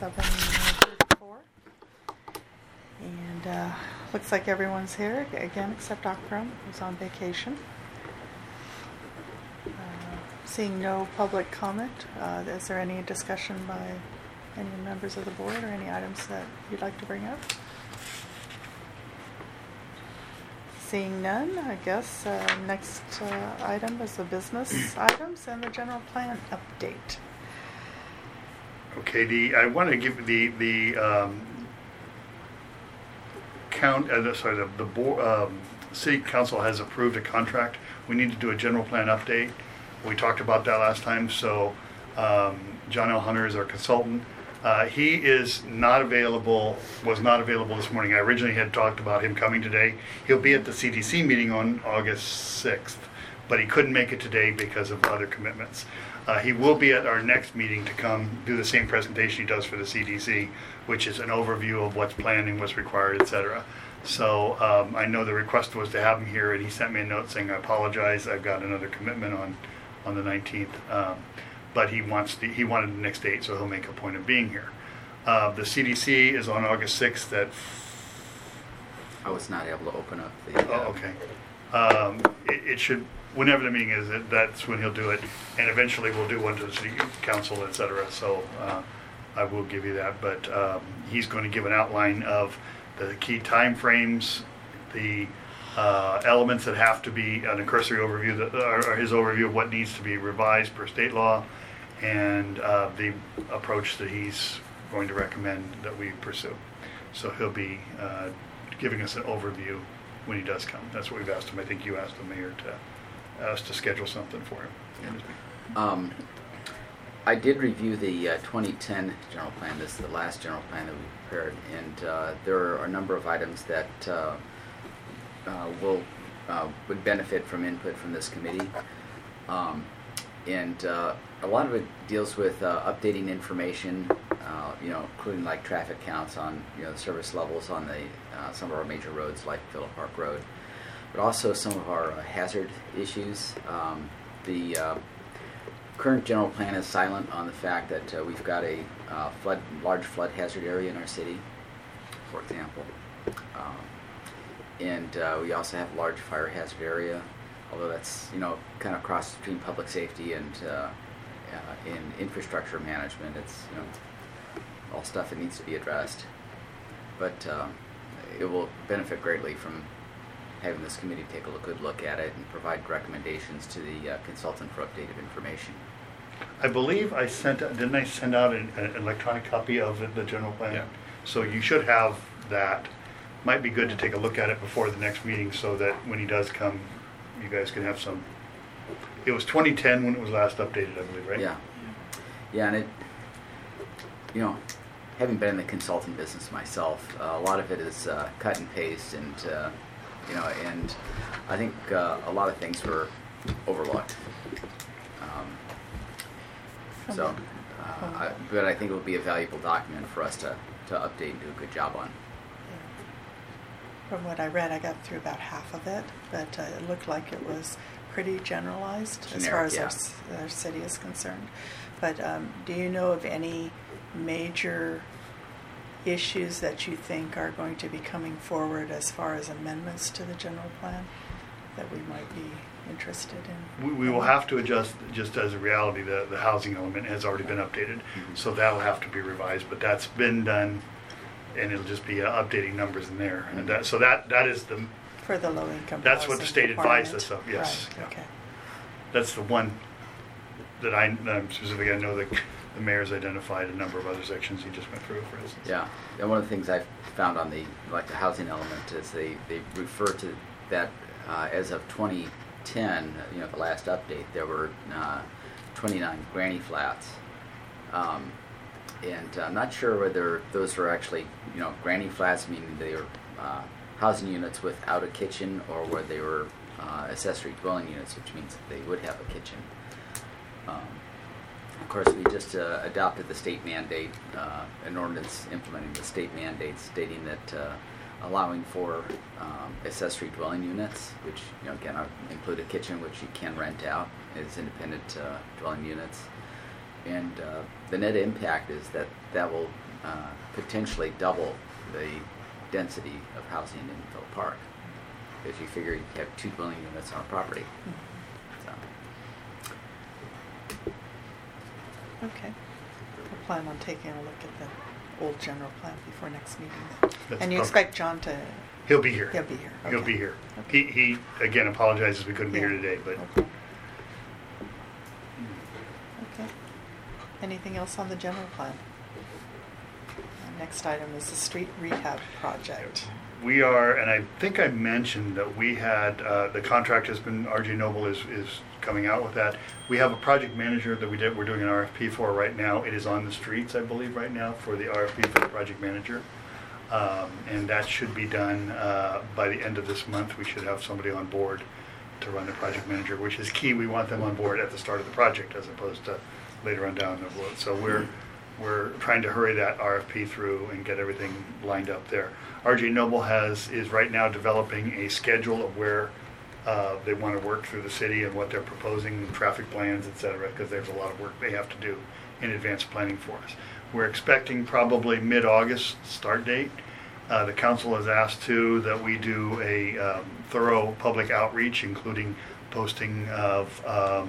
7:34. And looks like everyone's here again except Akram, who's on vacation. Seeing no public comment, is there any discussion by any members of the board or any items that you'd like to bring up? Seeing none, I guess next item is the business items and the general plan update. Okay, I want to give the city council has approved a contract. We need to do a general plan update. We talked about that last time, so John L. Hunter is our consultant. He is not available, was not available this morning. I originally had talked about him coming today. He'll be at the CDC meeting on August 6th, but he couldn't make it today because of other commitments. He will be at our next meeting to come do the same presentation he does for the CDC, which is an overview of what's planned and what's required, etc. So I know the request was to have him here, and he sent me a note saying, I apologize, I've got another commitment on the 19th. But he wanted the next date, so he'll make a point of being here. The CDC is on August 6th I was not able to open up the... okay. It should, whenever the meeting is, that's when he'll do it. And eventually we'll do one to the city council, etc. So I will give you that. But he's going to give an outline of the key time frames, the elements that have to be, an cursory overview, or his overview of what needs to be revised per state law, and the approach that he's going to recommend that we pursue. So he'll be giving us an overview when he does come. That's what we've asked him. I think you asked the mayor to us to schedule something for him. I did review the 2010 general plan. This is the last general plan that we prepared, and there are a number of items that would benefit from input from this committee, and a lot of it deals with updating information, including like traffic counts on the service levels on the some of our major roads like Phillip Park Road, but also some of our hazard issues. The current general plan is silent on the fact that we've got a large flood hazard area in our city, for example. And we also have a large fire hazard area, although that's kind of crossed between public safety and in infrastructure management. It's all stuff that needs to be addressed, but it will benefit greatly from having this committee take a good look at it and provide recommendations to the consultant for updated information. I believe didn't I send out an electronic copy of the general plan? Yeah. So you should have that. Might be good to take a look at it before the next meeting so that when he does come, you guys can have some. It was 2010 when it was last updated, I believe, right? Yeah. Yeah, and it, having been in the consulting business myself, a lot of it is cut and paste, and and I think a lot of things were overlooked. But I think it will be a valuable document for us to update and do a good job on. From what I read, I got through about half of it, but it looked like it was pretty generalized as far as our city is concerned. But do you know of any major issues that you think are going to be coming forward as far as amendments to the general plan that we might be interested in? We will have to adjust, just as a reality, the housing element has already been updated. Mm-hmm. So that'll have to be revised, but that's been done, and it'll just be updating numbers in there. Mm-hmm. And that is the... For the low income. That's what the state advised us of, yes. Right. Yeah. Okay. That's the one that I'm specifically, I know that the mayor's identified a number of other sections he just went through, for instance. Yeah, and one of the things I've found on the housing element is they refer to that as of 2010, the last update, there were 29 granny flats. And I'm not sure whether those were actually, granny flats, meaning they were housing units without a kitchen, or whether they were accessory dwelling units, which means that they would have a kitchen. Of course, we just adopted the state mandate, an ordinance implementing the state mandate stating that allowing for accessory dwelling units, which again include a kitchen, which you can rent out as independent dwelling units, And the net impact is that will potentially double the density of housing in Phillip Park. If you figure you have 2 dwelling units on a property. So. Okay. We'll plan on taking a look at the old general plan before next meeting. And you expect John to... He'll be here. He'll be here. He'll Okay. be here. Okay. He again apologizes we couldn't be here today, but Okay. Okay. Anything else on the general plan? Next item is the street rehab project. we are, and I think I mentioned that we had, the contract has been, RJ Noble is coming out with that. We have a project manager that we're doing an RFP for right now. It is on the streets, I believe, right now for the RFP for the project manager. And that should be done by the end of this month. We should have somebody on board to run the project manager, which is key. We want them on board at the start of the project as opposed to later on down the road. So we're trying to hurry that RFP through and get everything lined up there. RJ Noble is right now developing a schedule of where they want to work through the city and what they're proposing, traffic plans, et cetera, because there's a lot of work they have to do in advance planning for us. We're expecting probably mid-August start date. The council has asked too that we do a thorough public outreach, including posting of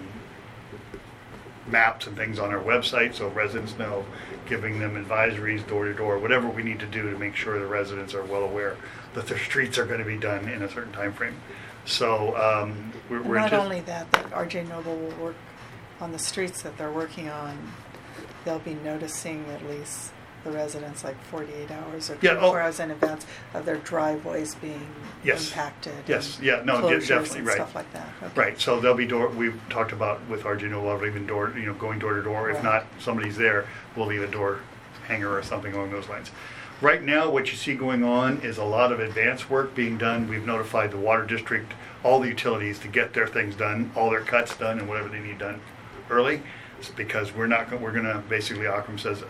maps and things on our website so residents know, giving them advisories door to door, whatever we need to do to make sure the residents are well aware that their streets are going to be done in a certain time frame. So we're not just, only that RJ Noble will work on the streets that they're working on. They'll be noticing at least the residents like 48 hours or 24 hours in advance of their driveways being impacted. Yes, yeah, no, closures definitely, and right. Stuff like that. Okay. Right, so they'll be we've talked about with RJ Noble, even going door to door. If Right. not, somebody's there, we'll leave a door hanger or something along those lines. Right now, what you see going on is a lot of advanced work being done. We've notified the water district, all the utilities to get their things done, all their cuts done and whatever they need done early. It's because we're going to basically, Occam says,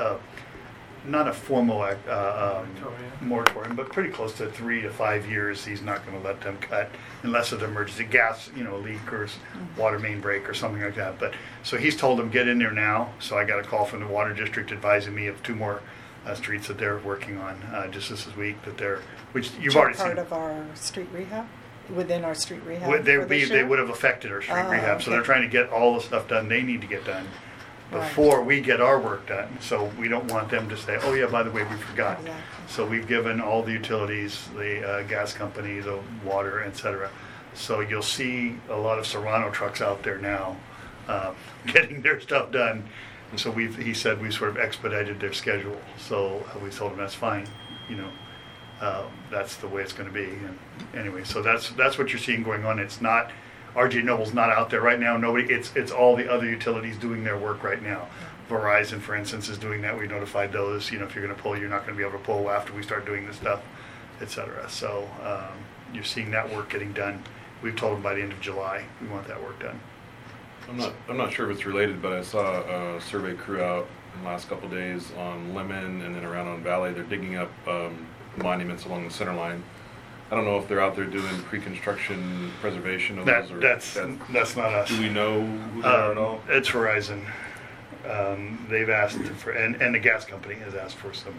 not a formal moratorium, but pretty close to 3 to 5 years. He's not going to let them cut unless it's an emergency gas, leak or water main break or something like that. But so he's told them get in there now. So I got a call from the water district advising me of 2 more streets that they're working on just this week which you've already seen. Part of our street rehab. Within our street rehab. They would have affected our street rehab. Okay. So they're trying to get all the stuff done they need to get done before we get our work done. So we don't want them to say, oh yeah, by the way, we forgot. Exactly. So we've given all the utilities, the gas company, the water, etc. So you'll see a lot of Serrano trucks out there now getting their stuff done. And so he said we sort of expedited their schedule. So we told him that's fine, that's the way it's going to be. And anyway, so that's what you're seeing going on. It's not RJ Noble's not out there right now. It's all the other utilities doing their work right now. Verizon, for instance, is doing that. We notified those. If you're going to pull, you're not going to be able to pull after we start doing this stuff, etc. So you're seeing that work getting done. We've told them by the end of July we want that work done. I'm not sure if it's related, but I saw a survey crew out in the last couple of days on Lemon and then around on Valley. They're digging up monuments along the center line. I don't know if they're out there doing pre-construction preservation of those. That's not us. Do we know who they are at all? It's Verizon. They've asked for, and the gas company has asked for some.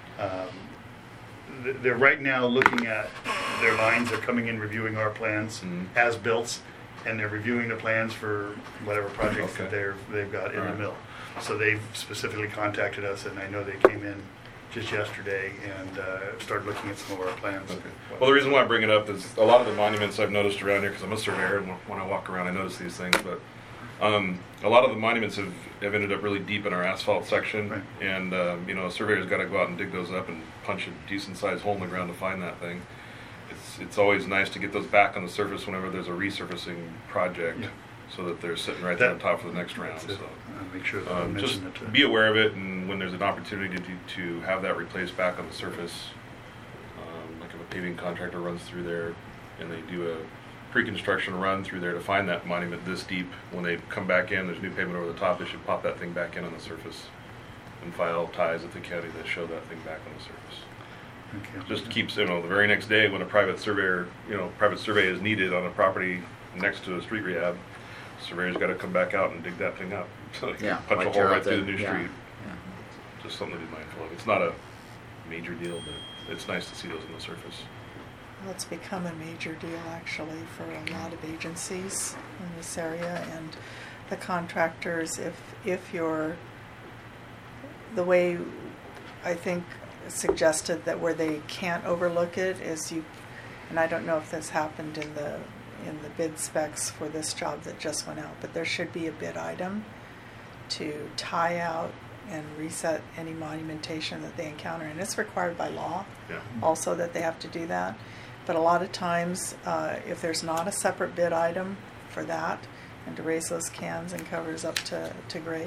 They're right now looking at their lines. They're coming in reviewing our plans as built, and they're reviewing the plans for whatever projects that they've got in the mill. So they've specifically contacted us, and I know they came in just yesterday and started looking at some of our plans. Okay. Well, the reason why I bring it up is a lot of the monuments I've noticed around here, because I'm a surveyor, and when I walk around I notice these things, but a lot of the monuments have ended up really deep in our asphalt section, right. And a surveyor's got to go out and dig those up and punch a decent sized hole in the ground to find that thing. It's always nice to get those back on the surface whenever there's a resurfacing project, so that they're sitting right there on top for the next round. So make sure that I just mention it. be aware of it, and when there's an opportunity to have that replaced back on the surface, like if a paving contractor runs through there and they do a pre-construction run through there to find that monument this deep, when they come back in, there's new pavement over the top, they should pop that thing back in on the surface and file ties at the county that show that thing back on the surface. Okay. Just keeps, the very next day when a private survey is needed on a property next to a street rehab, surveyor's got to come back out and dig that thing up. So you Yeah, punch like a hole tear right out through the- the new yeah. street. Yeah. Just something to be mindful of. It's not a major deal, but it's nice to see those on the surface. Well, it's become a major deal actually for a lot of agencies in this area, and the contractors, if you're, the way I think suggested that where they can't overlook it is you, and I don't know if this happened in the bid specs for this job that just went out, but there should be a bid item to tie out and reset any monumentation that they encounter, and it's required by law Yeah. also that they have to do that. But a lot of times, if there's not a separate bid item for that, and to raise those cans and covers up to grade,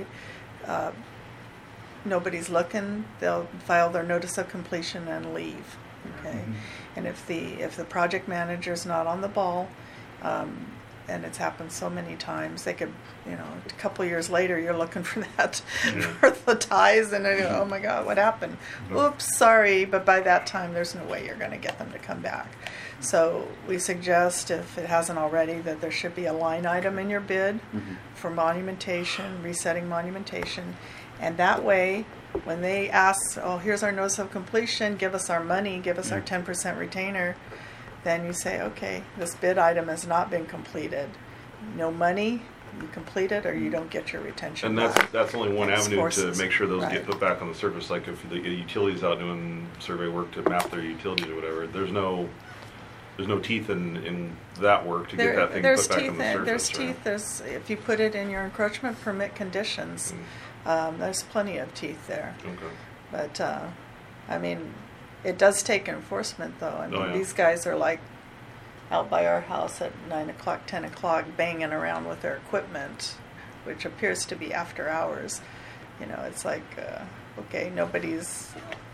nobody's looking, they'll file their notice of completion and leave. Okay, and if the project manager's not on the ball, and it's happened so many times, they could, a couple of years later, you're looking for that for the ties, and you go, oh my God, what happened? Oops, sorry, but by that time, there's no way you're going to get them to come back. So we suggest, if it hasn't already, that there should be a line item in your bid for monumentation, resetting monumentation, and that way, when they ask, oh, here's our notice of completion, give us our money, give us our 10% retainer, then you say, okay, this bid item has not been completed. No money, you complete it, or you don't get your retention And back. that's only one It's avenue forces. to make sure those Right. get put back on the surface. Like if they get utilities out doing survey work to map their utilities or whatever, there's no teeth in that work to get that thing There's put back teeth on the in, surface. there's teeth. There's, if you put it in your encroachment permit conditions, there's plenty of teeth there. Okay. But I mean, it does take enforcement, though. I mean, Oh, yeah. these guys are like out by our house at 9 o'clock, 10 o'clock, banging around with their equipment, which appears to be after hours. It's like, okay, nobody's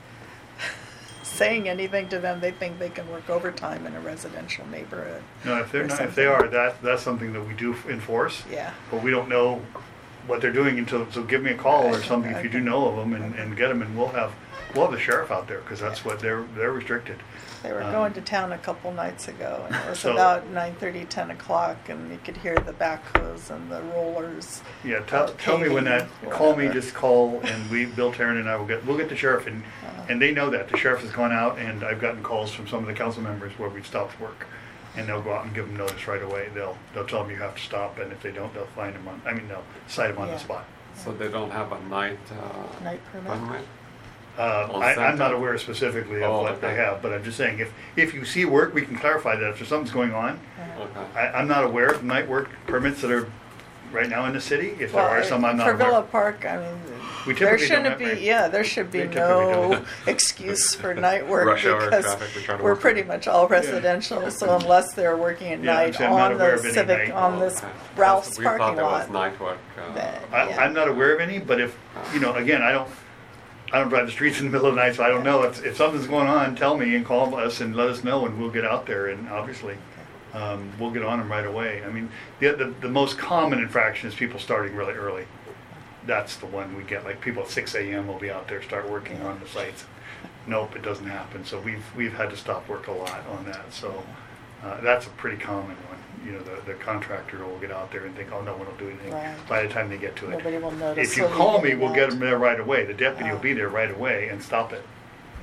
saying anything to them. They think they can work overtime in a residential neighborhood. No, if they're or not, if they something. are, that's something that we do enforce. Yeah. But we don't know what they're doing until, so give me a call or Right, something if you do okay. know of them and get them, and we'll have the sheriff out there, because that's what they're restricted. They were going to town a couple nights ago, and it was So- about 9:30, 10 o'clock, and you could hear the backhoes and the rollers. Yeah, tell me when that, paving, call me, whatever. just call, and Bill Taryn and I we'll get the sheriff, and they know that. The sheriff has gone out, and I've gotten calls from some of the council members where we've stopped work. And they'll go out and give them notice right away. They'll tell them you have to stop, and if they don't, they'll find them they'll cite them on Yeah. the spot. So they don't have a night Night permit? permit? I'm not aware specifically of Oh, what they okay. have, but I'm just saying, if you see work, we can clarify that. If there's something's going on, Okay. I'm not aware of night work permits that are right now in the city. If there are some, I'm not For aware. Villa Park, I mean, We there typically don't shouldn't have be, night. there should be We typically no don't. excuse for night work Rush hour because traffic, we're trying to we're work pretty it. much all residential, so unless they're working at Yeah, night I'm not on aware the of any Civic, night. on this Okay. Ralph's We thought parking there was lot. night work. That- yeah. I'm not aware of any, but if, again, I don't drive the streets in the middle of the night, so I don't know. If something's going on, tell me and call us and let us know, and we'll get out there, and obviously, we'll get on them right away. I mean, the most common infraction is people starting really early. That's the one we get, like people at 6 a.m. will be out there, start working on the sites. Nope, it doesn't happen. So we've had to stop work a lot on that. So that's a pretty common one. The contractor will get out there and think, oh, no one will do anything. Right. By the time they get to it. Nobody will notice. If you till call get me, in we'll that. get them there right away. The deputy will Oh. be there right away and stop it.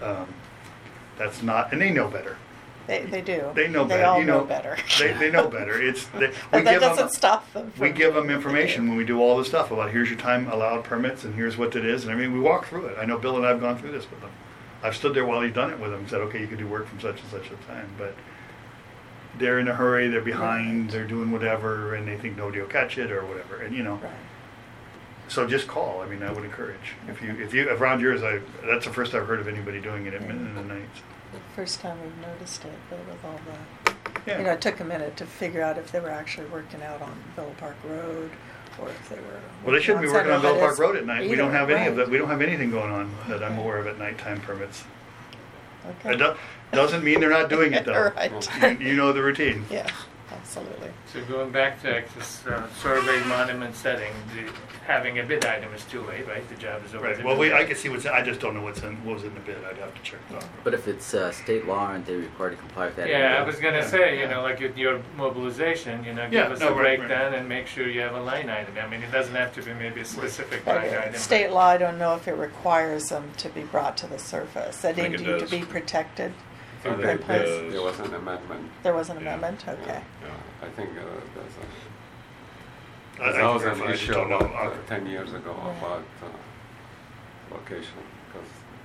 That's not, and they know better. They do. They know They better. all know better. They know better. We But that give them, doesn't stop them. we from give them doing what they information do. when we do all this stuff about here's your time allowed permits and here's what it is. And I mean, we walk through it. I know Bill and I have gone through this with them. I've stood there while he's done it with them and said, okay, you can do work from such and such a time. But they're in a hurry, they're behind, Right. they're doing whatever, and they think nobody will catch it or whatever. And Right. so just call. I mean, I would encourage. If you around yours, that's the first I've heard of anybody doing it at midnight in the nights. The first time we've noticed it, but with all the, Yeah. it took a minute to figure out if they were actually working out on Villa Park Road or if they were. Well, they shouldn't be working on Central, Bell but Park Road at night. We don't either, have any of right. that. We don't have anything going on that I'm aware of at nighttime permits. Okay. It doesn't mean they're not doing it though. Right. You know the routine. Yeah. absolutely. So going back to this survey monument setting, having a bid item is too late, right? The job is over. Right, well, I can see I just don't know what was in the bid, I'd have to check that. But if it's state law, aren't they required to comply with that? Yeah, I was going to say, Yeah. like with your mobilization, give Yeah, us no, a right, breakdown and make sure you have a line item. I mean, it doesn't have to be maybe a specific line item. State law, I don't know if it requires them to be brought to the surface. They think need it to does. be protected. I think Okay, it please. does. There was an amendment. There was an Yeah. amendment? Okay. Yeah, I think there's a. I That can was verify, an I just issue don't know. about 10 years ago Yeah. about location, because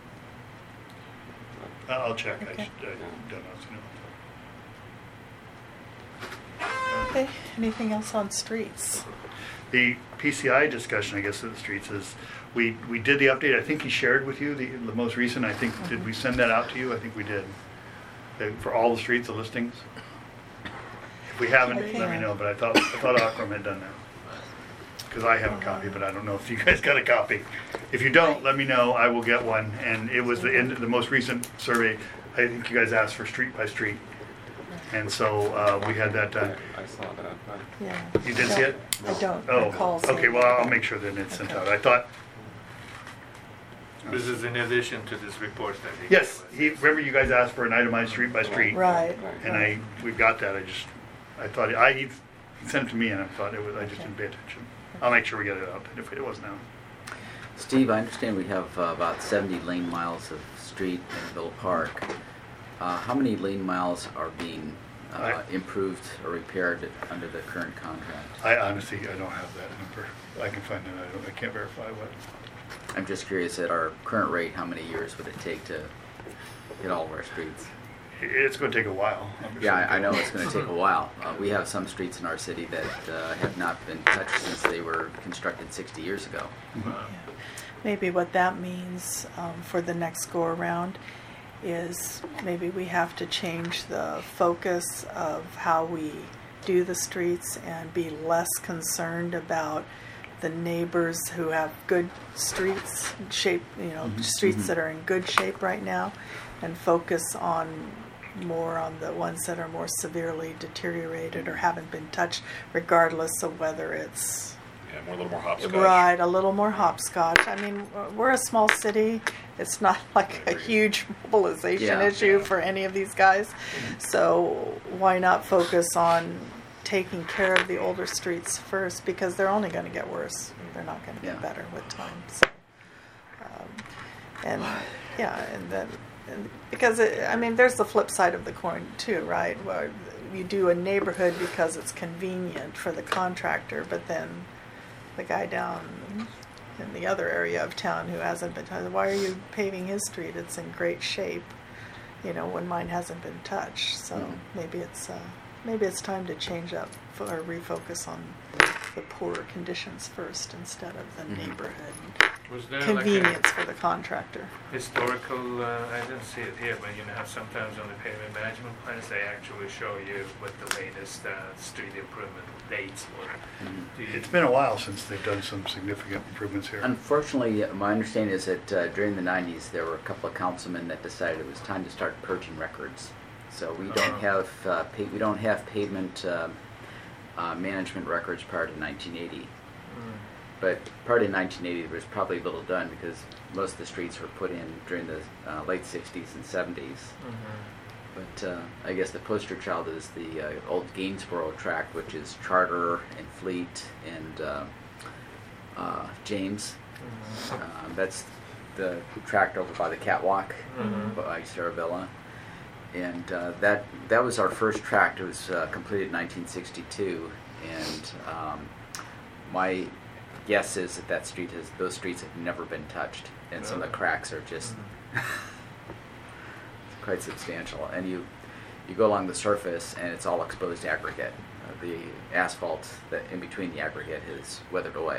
I'll check, I Okay. don't know. Okay, anything else on streets? The PCI discussion, I guess, of the streets is, we did the update, I think he shared with you the most recent, I think, did we send that out to you? I think we did. For all the streets, the listings? If we haven't, let me know, but I thought Akram had done that. Because I have a copy, but I don't know if you guys got a copy. If you don't, let me know, I will get one. And it was the most recent survey, I think you guys asked for street by street. And so we had that done. I saw that. But Yeah. You did see it? I don't Oh, recall seeing okay, it. well, I'll make sure that it's sent Okay. out. I thought, This is in addition to this report that he yes, gave us. remember you guys asked for an itemized street by street? Right. And we've got that, I thought, he sent it to me and I thought I just didn't pay attention. I'll make sure we get it out if it wasn't out. Steve, I understand we have about 70 lane miles of street in Villa Park. How many lane miles are being improved or repaired under the current contract? I honestly, I don't have that number. I can find that, I can't verify what. I'm just curious, at our current rate, how many years would it take to hit all of our streets? It's going to take a while. obviously. Yeah, I know it's going to take a while. We have some streets in our city that have not been touched since they were constructed 60 years ago. Yeah. Maybe what that means for the next go around is maybe we have to change the focus of how we do the streets and be less concerned about the neighbors who have good streets streets that are in good shape right now, and focus more on the ones that are more severely deteriorated or haven't been touched, regardless of whether it's Yeah, a little more hopscotch. right, a little more hopscotch. I mean, we're a small city. It's not like a huge mobilization issue for any of these guys. So why not focus on taking care of the older streets first, because they're only going to get worse. They're not going to get better with time. So, and then because there's the flip side of the coin too, right? Where you do a neighborhood because it's convenient for the contractor, but then the guy down in the other area of town who hasn't been touched, why are you paving his street? It's in great shape, when mine hasn't been touched. So maybe it's time to change up or refocus on the poorer conditions first instead of the neighborhood Was there convenience for the contractor. Historical, I didn't see it here, but sometimes on the pavement management plans, they actually show you what the latest street improvement dates were. It's been a while since they've done some significant improvements here. Unfortunately, my understanding is that during the 90s, there were a couple of councilmen that decided it was time to start purging records. So we don't have pavement management records prior to 1980. But prior to 1980, there was probably little done because most of the streets were put in during the late 60s and 70s. But I guess the poster child is the old Gainsborough tract, which is Charter and Fleet and James. That's the tract over by the catwalk by Sarah Villa. And that was our first tract. It was completed in 1962. And my guess is that those streets have never been touched. And some of the cracks are just quite substantial. And you go along the surface and it's all exposed aggregate. The asphalt that in between the aggregate has weathered away.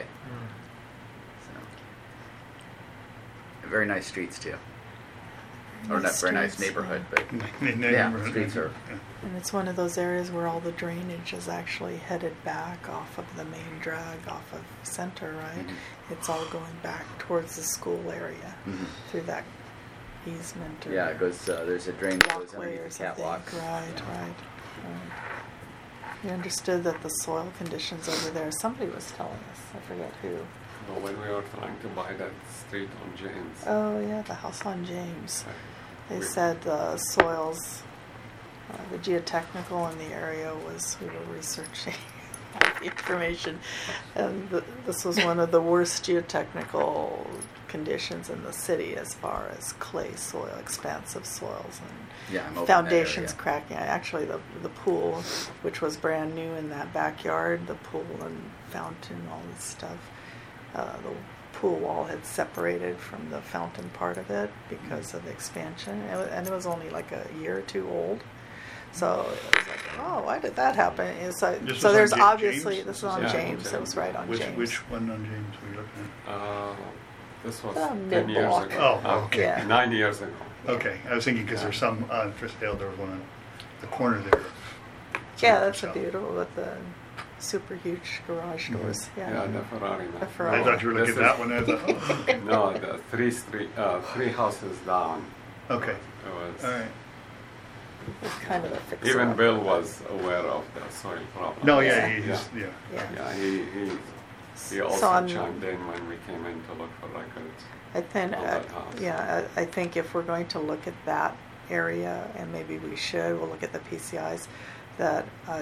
So, very nice streets too. Or not very nice neighborhood, but streets are. And it's one of those areas where all the drainage is actually headed back off of the main drag, off of Center, right? It's all going back towards the school area through that easement. Or it goes. There's a drain that goes walkway underneath or the catwalk. something. Right. We understood that the soil conditions over there, somebody was telling us, I forget who. Well, when we were trying to buy that street on James. Oh yeah, the house on James. They We- said the soils, the geotechnical in the area was, we were researching the information, and this was one of the worst geotechnical conditions in the city as far as clay soil, expansive soils, and Yeah, I'm over in that foundations area. cracking. Actually, the pool, which was brand new in that backyard, the pool and fountain, all this stuff, the pool wall had separated from the fountain part of it because of expansion, and it was only like a year or two old. So it was like, oh, why did that happen? And so, This so was there's on obviously, James? this is on Yeah, James. It James. was right on James. Which one on James were you looking This was Oh, 10 years mid-block. ago. Oh, okay. Yeah. 9 years ago. at? Okay, I was thinking because there's some on Fiskdale, there was one on the corner there. Yeah, that's a So- beautiful with the super huge garage Mhm. doors. Yeah. Yeah, the Ferrari. The man. Ferrari. I thought you were looking at This that is- one. I thought, No, the three houses down. oh, okay, It was, all right. It's kind of a fix. Even Bill was aware of the soil problem. No, yeah, Yeah. he's, yeah. Yeah. Yeah, he So also on- chimed in when we came in to look for records. I think, of that house. yeah, I think if we're going to look at that area, and maybe we should, we'll look at the PCIs, that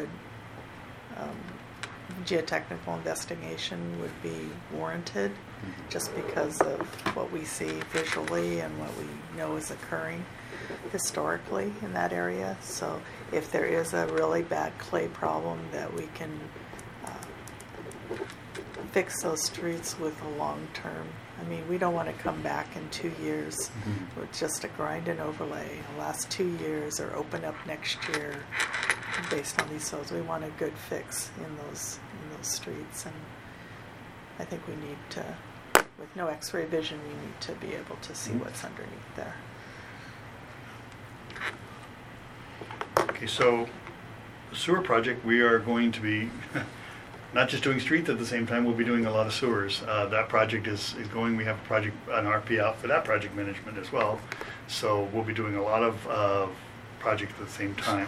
geotechnical investigation would be warranted, just because of what we see visually and what we know is occurring historically in that area. So if there is a really bad clay problem, that we can fix those streets with a long term. I mean, we don't want to come back in 2 years with just a grind and overlay, the last 2 years, or open up next year based on these soils. We want a good fix in those streets, and I think we need to, with no X-ray vision, we need to be able to see what's underneath there. Okay, so the sewer project, we are going to be not just doing streets at the same time, we'll be doing a lot of sewers. That project is going, we have a project, an RP out for that project management as well. So we'll be doing a lot of projects at the same time.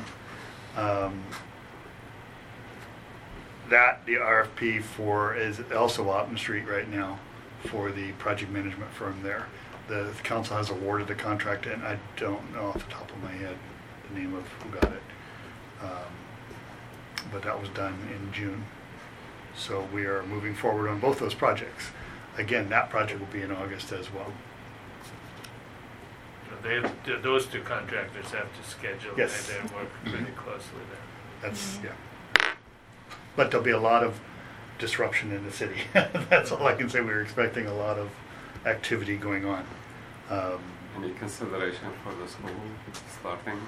The RFP for is also out in the street right now for the project management firm there. The council has awarded the contract, and I don't know off the top of my head the name of who got it. But that was done in June. So we are moving forward on both those projects. Again, that project will be in August as well. Those two contractors have to schedule and Yes. they work pretty closely there. That's, yeah. But there'll be a lot of disruption in the city. That's all I can say. We're expecting a lot of activity going on. Any consideration for the school starting?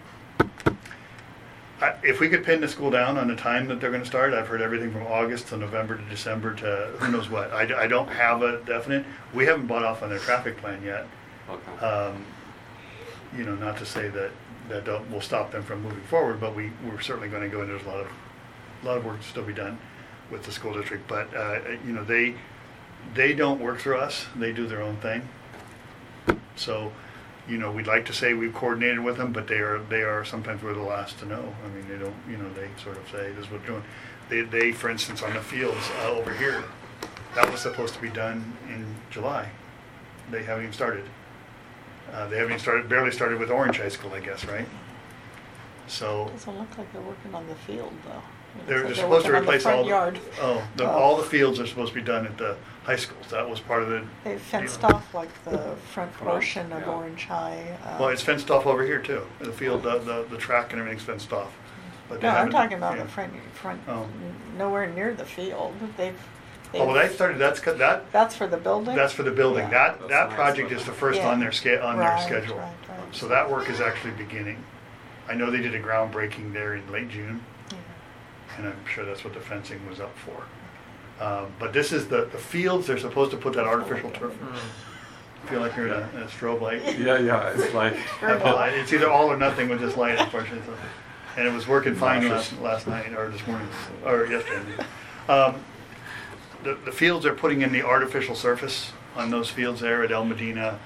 If we could pin the school down on the time that they're going to start, I've heard everything from August to November to December to who knows what. I don't have a definite. We haven't bought off on their traffic plan yet. Okay. Not to say that will stop them from moving forward, but we're certainly going to go, and there's a lot of work to still be done with the school district. But they don't work through us; they do their own thing. So, we'd like to say we've coordinated with them, but they are sometimes we're the last to know. I mean, they don't. They sort of say this is what we're doing. They, for instance, on the fields over here, that was supposed to be done in July. They haven't even started. They haven't even started, barely started with Orange High School, I guess, right? So Doesn't look like they're working on the field, though. It they're looks like supposed to working on the replace front all. yard. Oh. All the fields are supposed to be done at the high schools. That was part of the. They fenced off like the front portion of yeah. Orange High. Well, it's fenced off over here too. The field, the track and everything's fenced off. But they No, I'm haven't- talking about yeah. the front, Oh. nowhere near the field. Oh, well, they started. That's for the building? That's for the building. Yeah. That That's project nice. is the first Yeah. on their Right, schedule. right. So that work is actually beginning. I know they did a groundbreaking there in late June, Yeah. and I'm sure that's what the fencing was up for. But this is the fields. They're supposed to put that artificial turf. I feel like you're in a strobe light. Yeah, it's like. It's either all or nothing with this light, unfortunately. So- And it was working fine last night or this morning or yesterday. The fields are putting in the artificial surface on those fields there at El Medina,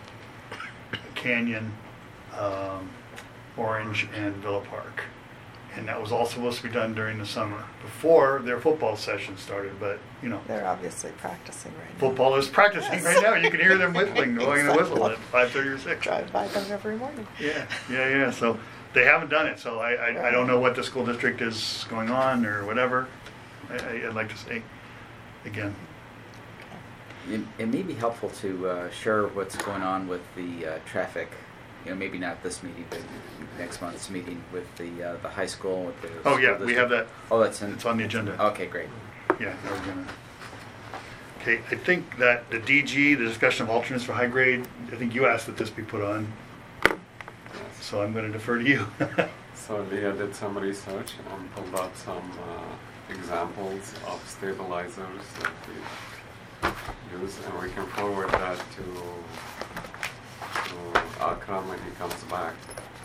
Canyon, Orange, and Villa Park. And that was all supposed to be done during the summer, before their football session started, but, you know. They're obviously practicing right now. Football is practicing right now. You can hear them whistling, blowing the whistle at 5:30 or 6. Drive by them every morning. Yeah. So they haven't done it. So I don't know what the school district is going on or whatever. I'd like to say, again. It may be helpful to share what's going on with the traffic. Maybe not this meeting, but next month's meeting with the high school. With the Oh, yeah, school we have that. Oh, it's on the agenda. Okay, great. Yeah, we're gonna. Okay, I think that the DG, the discussion of alternates for high grade, I think you asked that this be put on. So I'm going to defer to you. So Leah did some research and pulled out some examples of stabilizers that we use, and we can forward that to Akram when he comes back.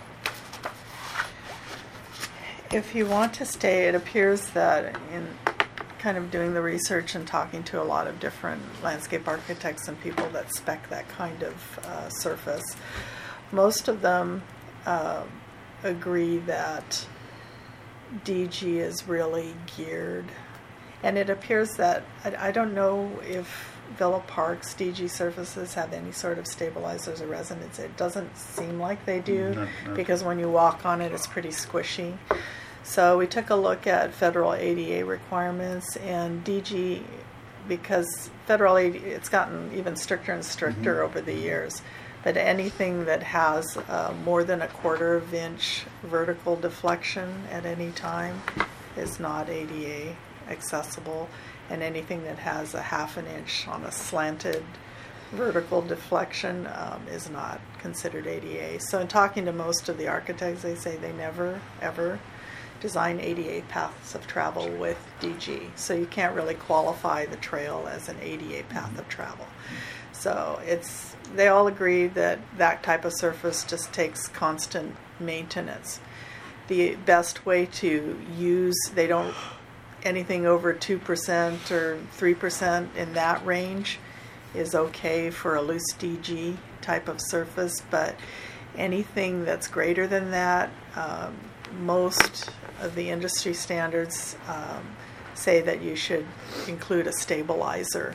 If you want to stay, it appears that in kind of doing the research and talking to a lot of different landscape architects and people that spec that kind of surface, most of them agree that DG is really geared. And it appears that, I don't know if Villa Park's DG surfaces have any sort of stabilizers or resonance. It doesn't seem like they do, No. because when you walk on it, it's pretty squishy. So we took a look at federal ADA requirements, and DG, because federal ADA, it's gotten even stricter and stricter over the years, but anything that has more than 1/4 inch vertical deflection at any time is not ADA accessible, and anything that has 1/2 inch on a slanted vertical deflection is not considered ADA. So in talking to most of the architects, they say they never ever design ADA paths of travel with DG, so you can't really qualify the trail as an ADA path of travel. So they all agree that that type of surface just takes constant maintenance. The best way to use, anything over 2% or 3% in that range is okay for a loose DG type of surface, but anything that's greater than that, most of the industry standards say that you should include a stabilizer,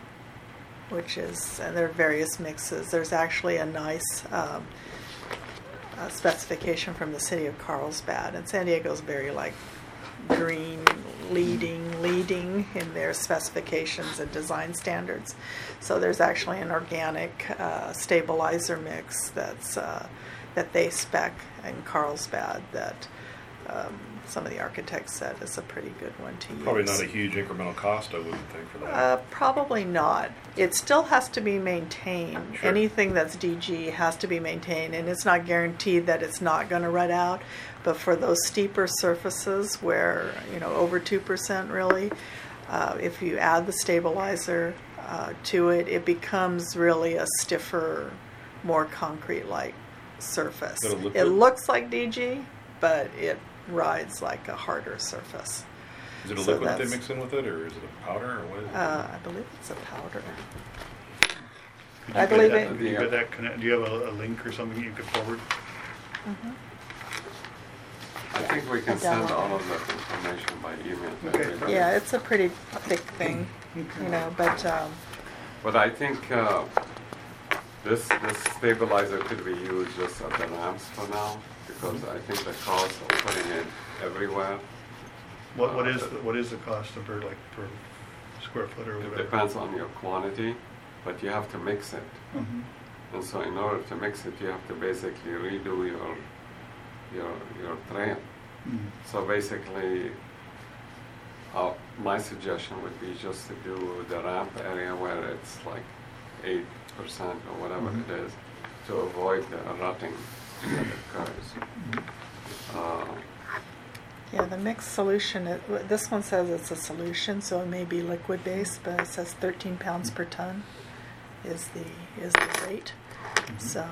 and there are various mixes. There's actually a nice specification from the city of Carlsbad, and San Diego's very green leading in their specifications and design standards. So there's actually an organic stabilizer mix that they spec in Carlsbad that some of the architects said is a pretty good one to use. Probably not a huge incremental cost, I wouldn't think, for that. Probably not. It still has to be maintained. Sure. Anything that's DG has to be maintained, and it's not guaranteed that it's not going to rut out. But for those steeper surfaces where, over 2% really, if you add the stabilizer to it, it becomes really a stiffer, more concrete-like surface. Is it a liquid? It looks like DG, but it rides like a harder surface. Is it a So liquid that they that's- mix in with it, or is it a powder, or what is it? I believe it's a powder. Could I you believe get it- that- could you get that do you have a link or something you could forward? I think we can I send downloaded all of that information by email to Okay. everybody. Yeah, it's a pretty thick thing, but But I think this stabilizer could be used just at the ramps for now, because I think the cost of putting it everywhere, What is the cost per square foot or it whatever? depends on your quantity, but you have to mix it. Mhm. And so in order to mix it, you have to basically redo your trail. Mhm. So basically, my suggestion would be just to do the ramp area where it's 8% or whatever Mhm. it is, to avoid the rutting that occurs. yeah, the mixed solution. This one says it's a solution, so it may be liquid based, but it says 13 pounds per ton is the rate. So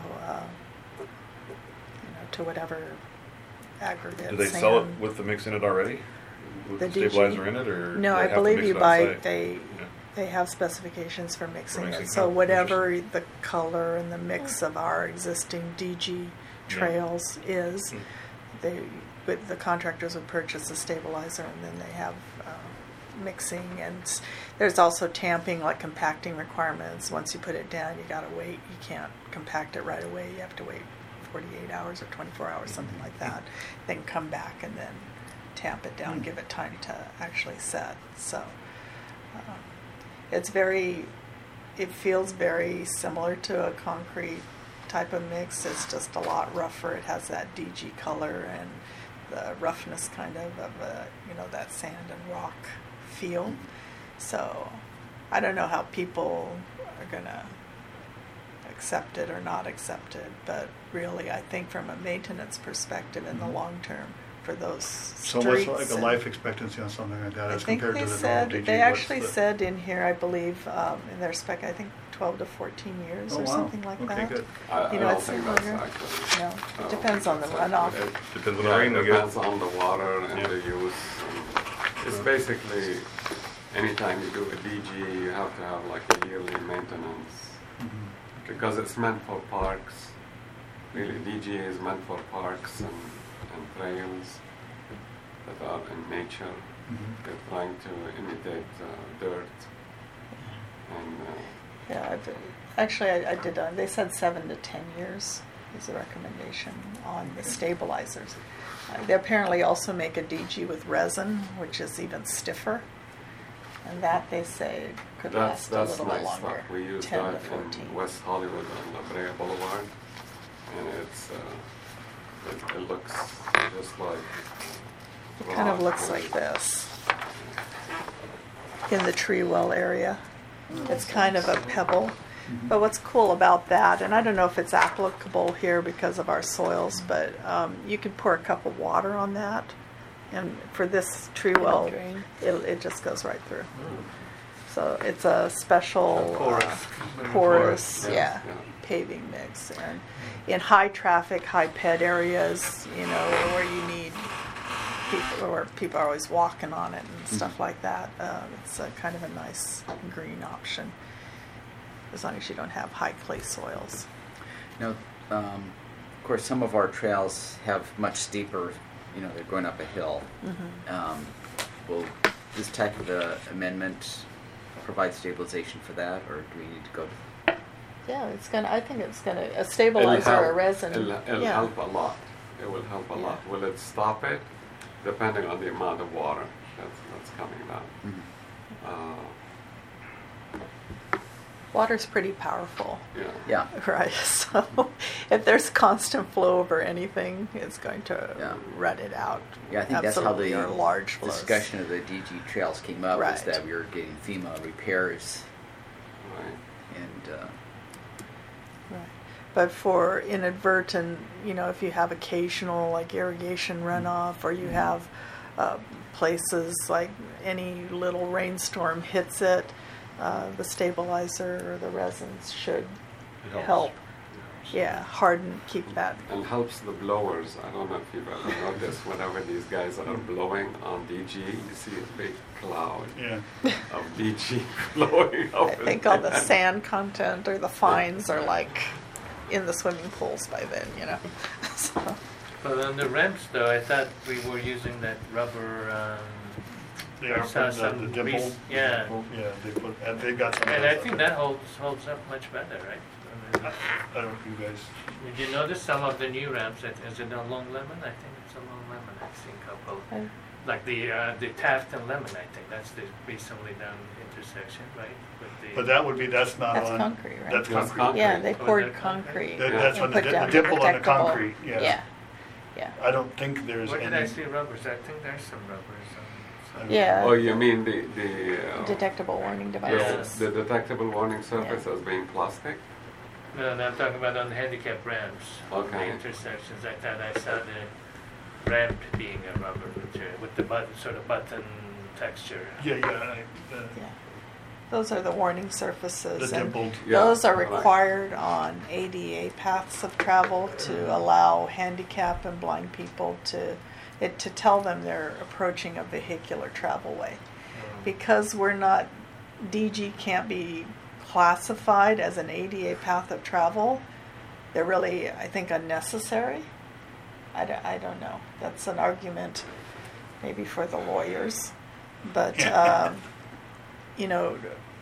to whatever aggregate. Do they sell it sand. with the mix in it already? With The the DG? stabilizer in it, or No, do they I have to believe mix you it buy on-site? they have specifications for mixing mixing, it. So oh, whatever the color and the mix of our existing DG trails is, the contractors would purchase a stabilizer, and then they have mixing, and there's also tamping, like compacting requirements. Once you put it down, you gotta wait. You can't compact it right away. You have to wait 48 hours or 24 hours, something like that. Then come back and then tamp it down, give it time to actually set. So it feels very similar to a concrete type of mix. It's just a lot rougher. It has that DG color and the roughness kind of that sand and rock feel. So I don't know how people are gonna accept it or not accept it, but really I think from a maintenance perspective in the long term for those So streets. what's like a life expectancy on something like that I as think compared they to the said, normal DG? they What's actually the- said in here, I believe, in their spec, I think 12 to 14 years Oh, or wow. something like Okay, that. good. I You know, don't it's think that's longer. actually. No, I it don't depends think on the that's runoff. accurate. Depends on the Yeah, rain, I it depends guess. on the water and Yeah. the use. It's basically, anytime you do a DG, you have to have like a yearly maintenance. Because it's meant for parks. Really, DG is meant for parks and trails that are in nature. They're trying to imitate dirt. And Yeah, I did, they said 7 to 10 years is the recommendation on the stabilizers. They apparently also make a DG with resin, which is even stiffer. And that, they say, could last a that's little bit nice longer, stuff. We use 10 to that 14. in West Hollywood on La Brea Boulevard. And it looks just like It kind of rock. looks like this in the tree well area. It's kind of a pebble. But what's cool about that, and I don't know if it's applicable here because of our soils, but you could pour a cup of water on that, and for this tree well, it just goes right through. So it's a special porous, Yeah. paving mix. And in high traffic, high ped areas, where you need people, or people are always walking on it and stuff like that, it's a kind of a nice green option, as long as you don't have high clay soils. Of course, some of our trails have much steeper, they're going up a hill. Will this type of amendment provide stabilization for that, or do we need to go to... Yeah, I think it's gonna, a stabilizer or a resin. It'll help a lot. It will help a lot. Will it stop it? Depending on the amount of water that's coming down. Water's pretty powerful. Yeah. Right, so if there's constant flow over anything, it's going to rut it out. Yeah, I think Absolutely, that's how or the large flows. discussion of the DG trails came up, was Right. that we were getting FEMA repairs, Right. and Right. But for inadvertent, if you have occasional like irrigation runoff, or you have places like any little rainstorm hits it, the stabilizer or the resins should It helps. help. Yeah, harden, keep that. And helps the blowers. I don't know if you've ever noticed, whenever these guys are blowing on DG, you see a big cloud Yeah. of DG blowing up. I think all the sand content or the fines are like in the swimming pools by then, So, But on the ramps, though, I thought we were using that rubber. They are I saw putting some the dimple. grease- yeah. They've got some. And I think that holds up much better, right? I don't, you guys. Did you notice some of the new ramps? Is it a long lemon? I think it's a long lemon. I've seen a couple. Like the Taft and Lemon, I think that's the recently done intersection, right? With But that's not That's on. concrete, right? That's That's concrete. yeah, they Oh, poured is that concrete. That's and on put the down dimple on the protectable- concrete, yeah. Yeah. I don't think there's Where any. did I see rubbers? I think there's some rubbers. Yeah. Oh, you mean the Detectable warning the, devices. the detectable warning surface as being plastic? No, I'm talking about on the handicap ramps. On the Okay. intersections, I thought I saw the ramp being a rubber material with the button texture. Yeah. Yeah. Those are the warning surfaces. The and dimpled. Yeah, those are right. required on ADA paths of travel to allow handicap and blind people to tell them they're approaching a vehicular travelway. Because DG can't be classified as an ADA path of travel, they're really, I think, unnecessary. I don't know. That's an argument maybe for the lawyers. But, you know,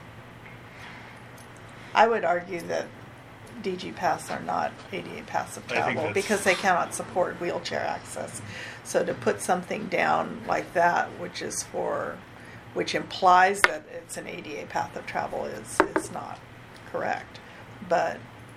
I would argue that DG paths are not ADA paths of I think travel that's- because they cannot support wheelchair access. So to put something down like that, which implies that it's an ADA path of travel is not correct. But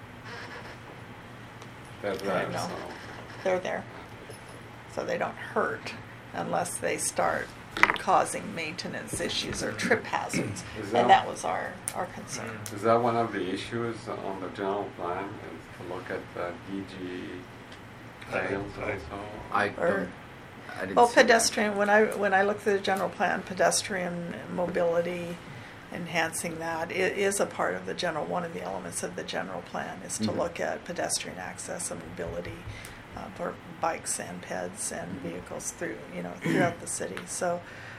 They're I there, don't know. so. They're there. So they don't hurt unless they start causing maintenance issues or trip hazards. Is And that- that was our concern. Is that one of the issues on the general plan, is to look at the DG trails also? I Or- didn't Well, see that. pedestrian, when I look through the general plan, pedestrian mobility, enhancing that, it is a part of the general, one of the elements of the general plan is to Mhm. look at pedestrian access and mobility for bikes and peds and vehicles throughout the city. So,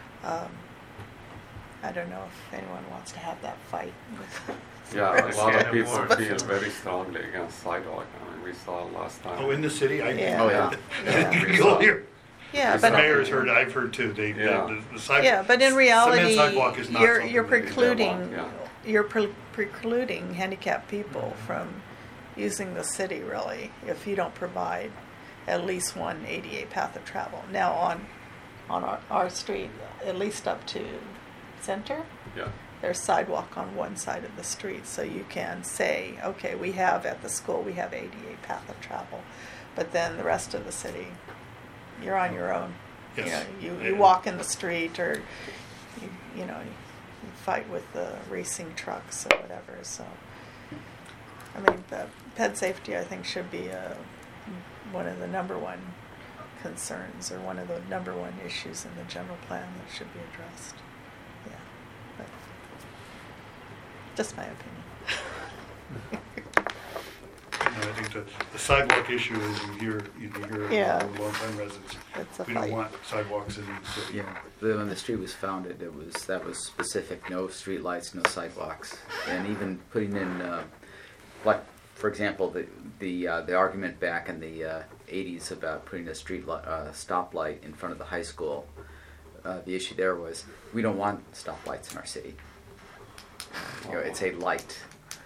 I don't know if anyone wants to have that fight with. Yeah, a lot Yeah, of people more. feel very strongly against sidewalk. I mean, we saw last time. Oh, in the city? Yeah. Oh, yeah. Yeah. You'll hear. Yeah, The The but mayor's heard, I've heard too. Yeah. The sidewalk. yeah, but in reality, Cement sidewalk is not you're something precluding Yeah. you're precluding handicapped people from using the city really if you don't provide at least one ADA path of travel. Now on our street, at least up to Center, Yeah. there's sidewalk on one side of the street, so you can say, okay, we have at the school we have ADA path of travel, but then the rest of the city, you're on your own. Yes. You walk in the street or you fight with the racing trucks or whatever. So, I mean, the ped safety I think should be one of the number one concerns or one of the number one issues in the general plan that should be addressed. Yeah, but just my opinion. I think the sidewalk issue is you hear Yeah. from long-time residents. It's a We don't fight. want sidewalks in the city. Yeah, when the street was founded, that was specific: no street lights, no sidewalks, and even putting in, like for example, the argument back in the '80s about putting a stoplight in front of the high school. The issue there was we don't want stoplights in our city. It's a light.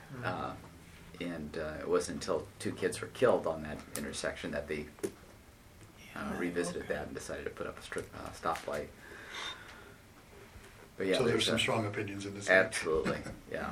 And it wasn't until 2 kids were killed on that intersection that they revisited okay. that and decided to put up a stoplight. But yeah, So there's some strong opinions in this. Absolutely, yeah.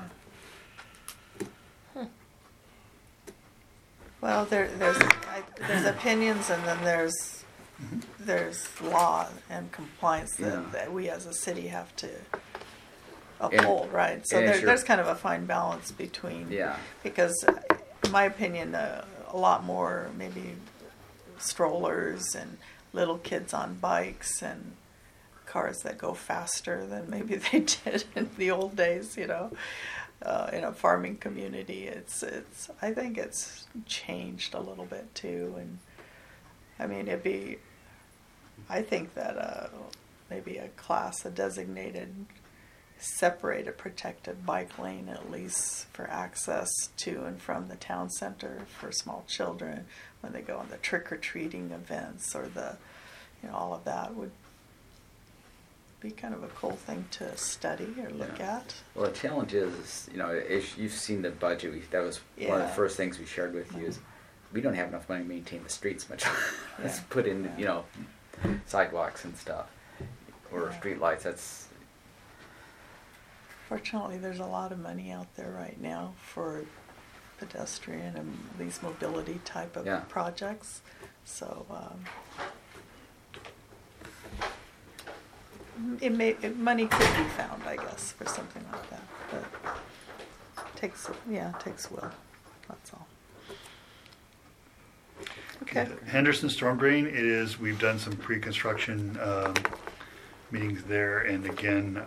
Well, there's opinions, and then there's law and compliance Yeah. that we as a city have to uphold, right? So and as there's kind of a fine balance between, Yeah. because in my opinion, a lot more maybe strollers and little kids on bikes and cars that go faster than maybe they did in the old days, in a farming community. I think it's changed a little bit too, and I mean I think that maybe a designated separate protected bike lane at least for access to and from the town center for small children when they go on the trick-or-treating events or all of that would be kind of a cool thing to study or look at. Well, the challenge is, if you've seen the budget. That was one of the Yeah. first things we shared with you is we don't have enough money to maintain the streets much. Let's Yeah. put in, sidewalks and stuff or Yeah. street lights. That's Fortunately, there's a lot of money out there right now for pedestrian and these mobility type of Yeah. projects. So money could be found, I guess, for something like that. But takes will. That's all. Okay. Henderson Storm Drain, we've done some pre-construction meetings there, and again,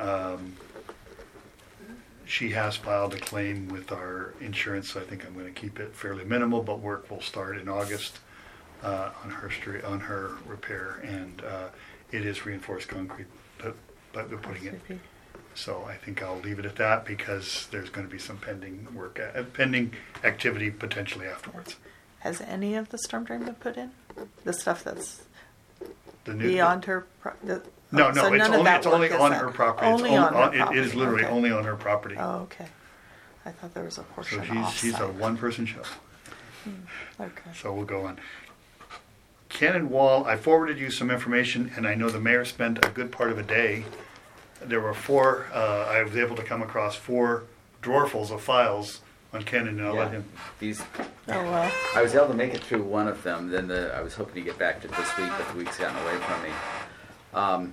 she has filed a claim with our insurance, so I think I'm going to keep it fairly minimal, but work will start in August on her repair, and it is reinforced concrete, but we're putting it. So I think I'll leave it at that because there's going to be some pending activity potentially afterwards. Has any of the storm drain been put in? The stuff that's The new, beyond her... No, so it's none of that only work on is her that? property. Only it's on her It is property, literally okay. only on her property. Oh, okay. I thought there was a portion So offsite. she's a one-person show. Okay. So we'll go on. Cannon Wall, I forwarded you some information, and I know the mayor spent a good part of a day. There were I was able to come across 4 drawerfuls of files on Cannon, and I'll let him. These, Oh, well. I was able to make it through one of them. Then I was hoping to get back to it this week, but the week's gotten away from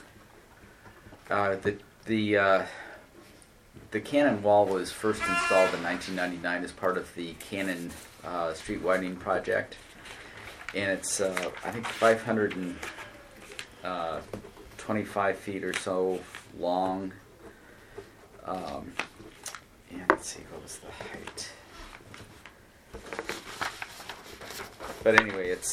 me. The Cannon Wall was first installed in 1999 as part of the Cannon Street Widening Project, and it's I think 525 feet or so long. And let's see, what was the height? But anyway, it's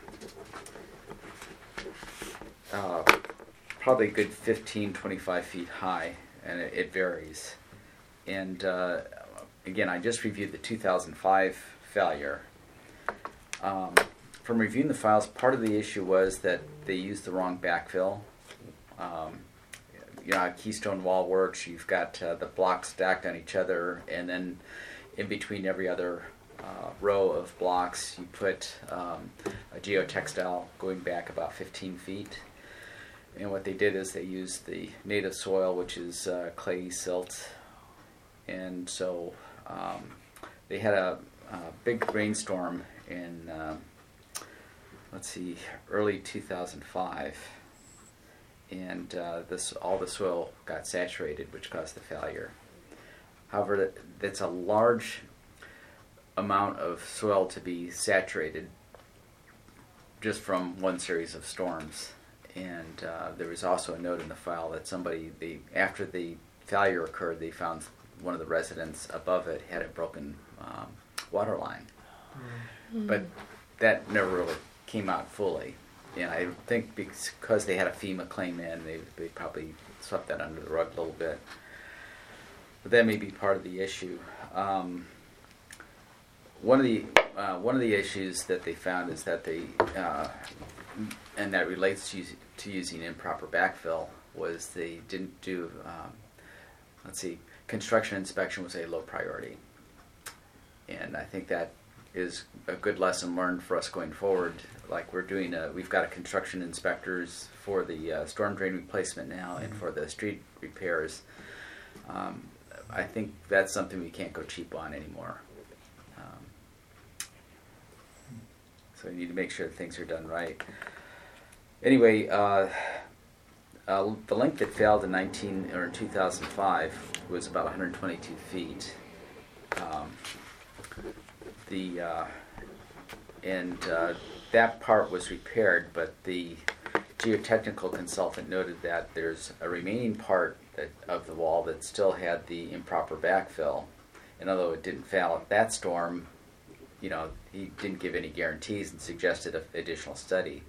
probably a good 15-25 feet high, and it varies. And again, I just reviewed the 2005 failure. From reviewing the files, part of the issue was that they used the wrong backfill. You know how Keystone Wall works. You've got the blocks stacked on each other, and then in between every other row of blocks, you put a geotextile going back about 15 feet. And what they did is they used the native soil, which is clay silt. And so they had a big rainstorm in, early 2005. And all the soil got saturated, which caused the failure. However, that's a large amount of soil to be saturated just from one series of storms. And there was also a note in the file that after the failure occurred, they found one of the residents above it had a broken water line. Mm. But that never really came out fully. And I think because they had a FEMA claim in, they probably swept that under the rug a little bit. But that may be part of the issue. One of the issues that they found is that and that relates to using improper backfill, was they didn't do. Construction inspection was a low priority, and I think that is a good lesson learned for us going forward. Like we've got a construction inspectors for the storm drain replacement now, and for the street repairs. I think that's something we can't go cheap on anymore. So we need to make sure that things are done right. Anyway, the link that failed in 2005 was about 122 feet. That part was repaired, but the geotechnical consultant noted that there's a remaining part of the wall that still had the improper backfill. And although it didn't fail at that storm, he didn't give any guarantees and suggested an additional study.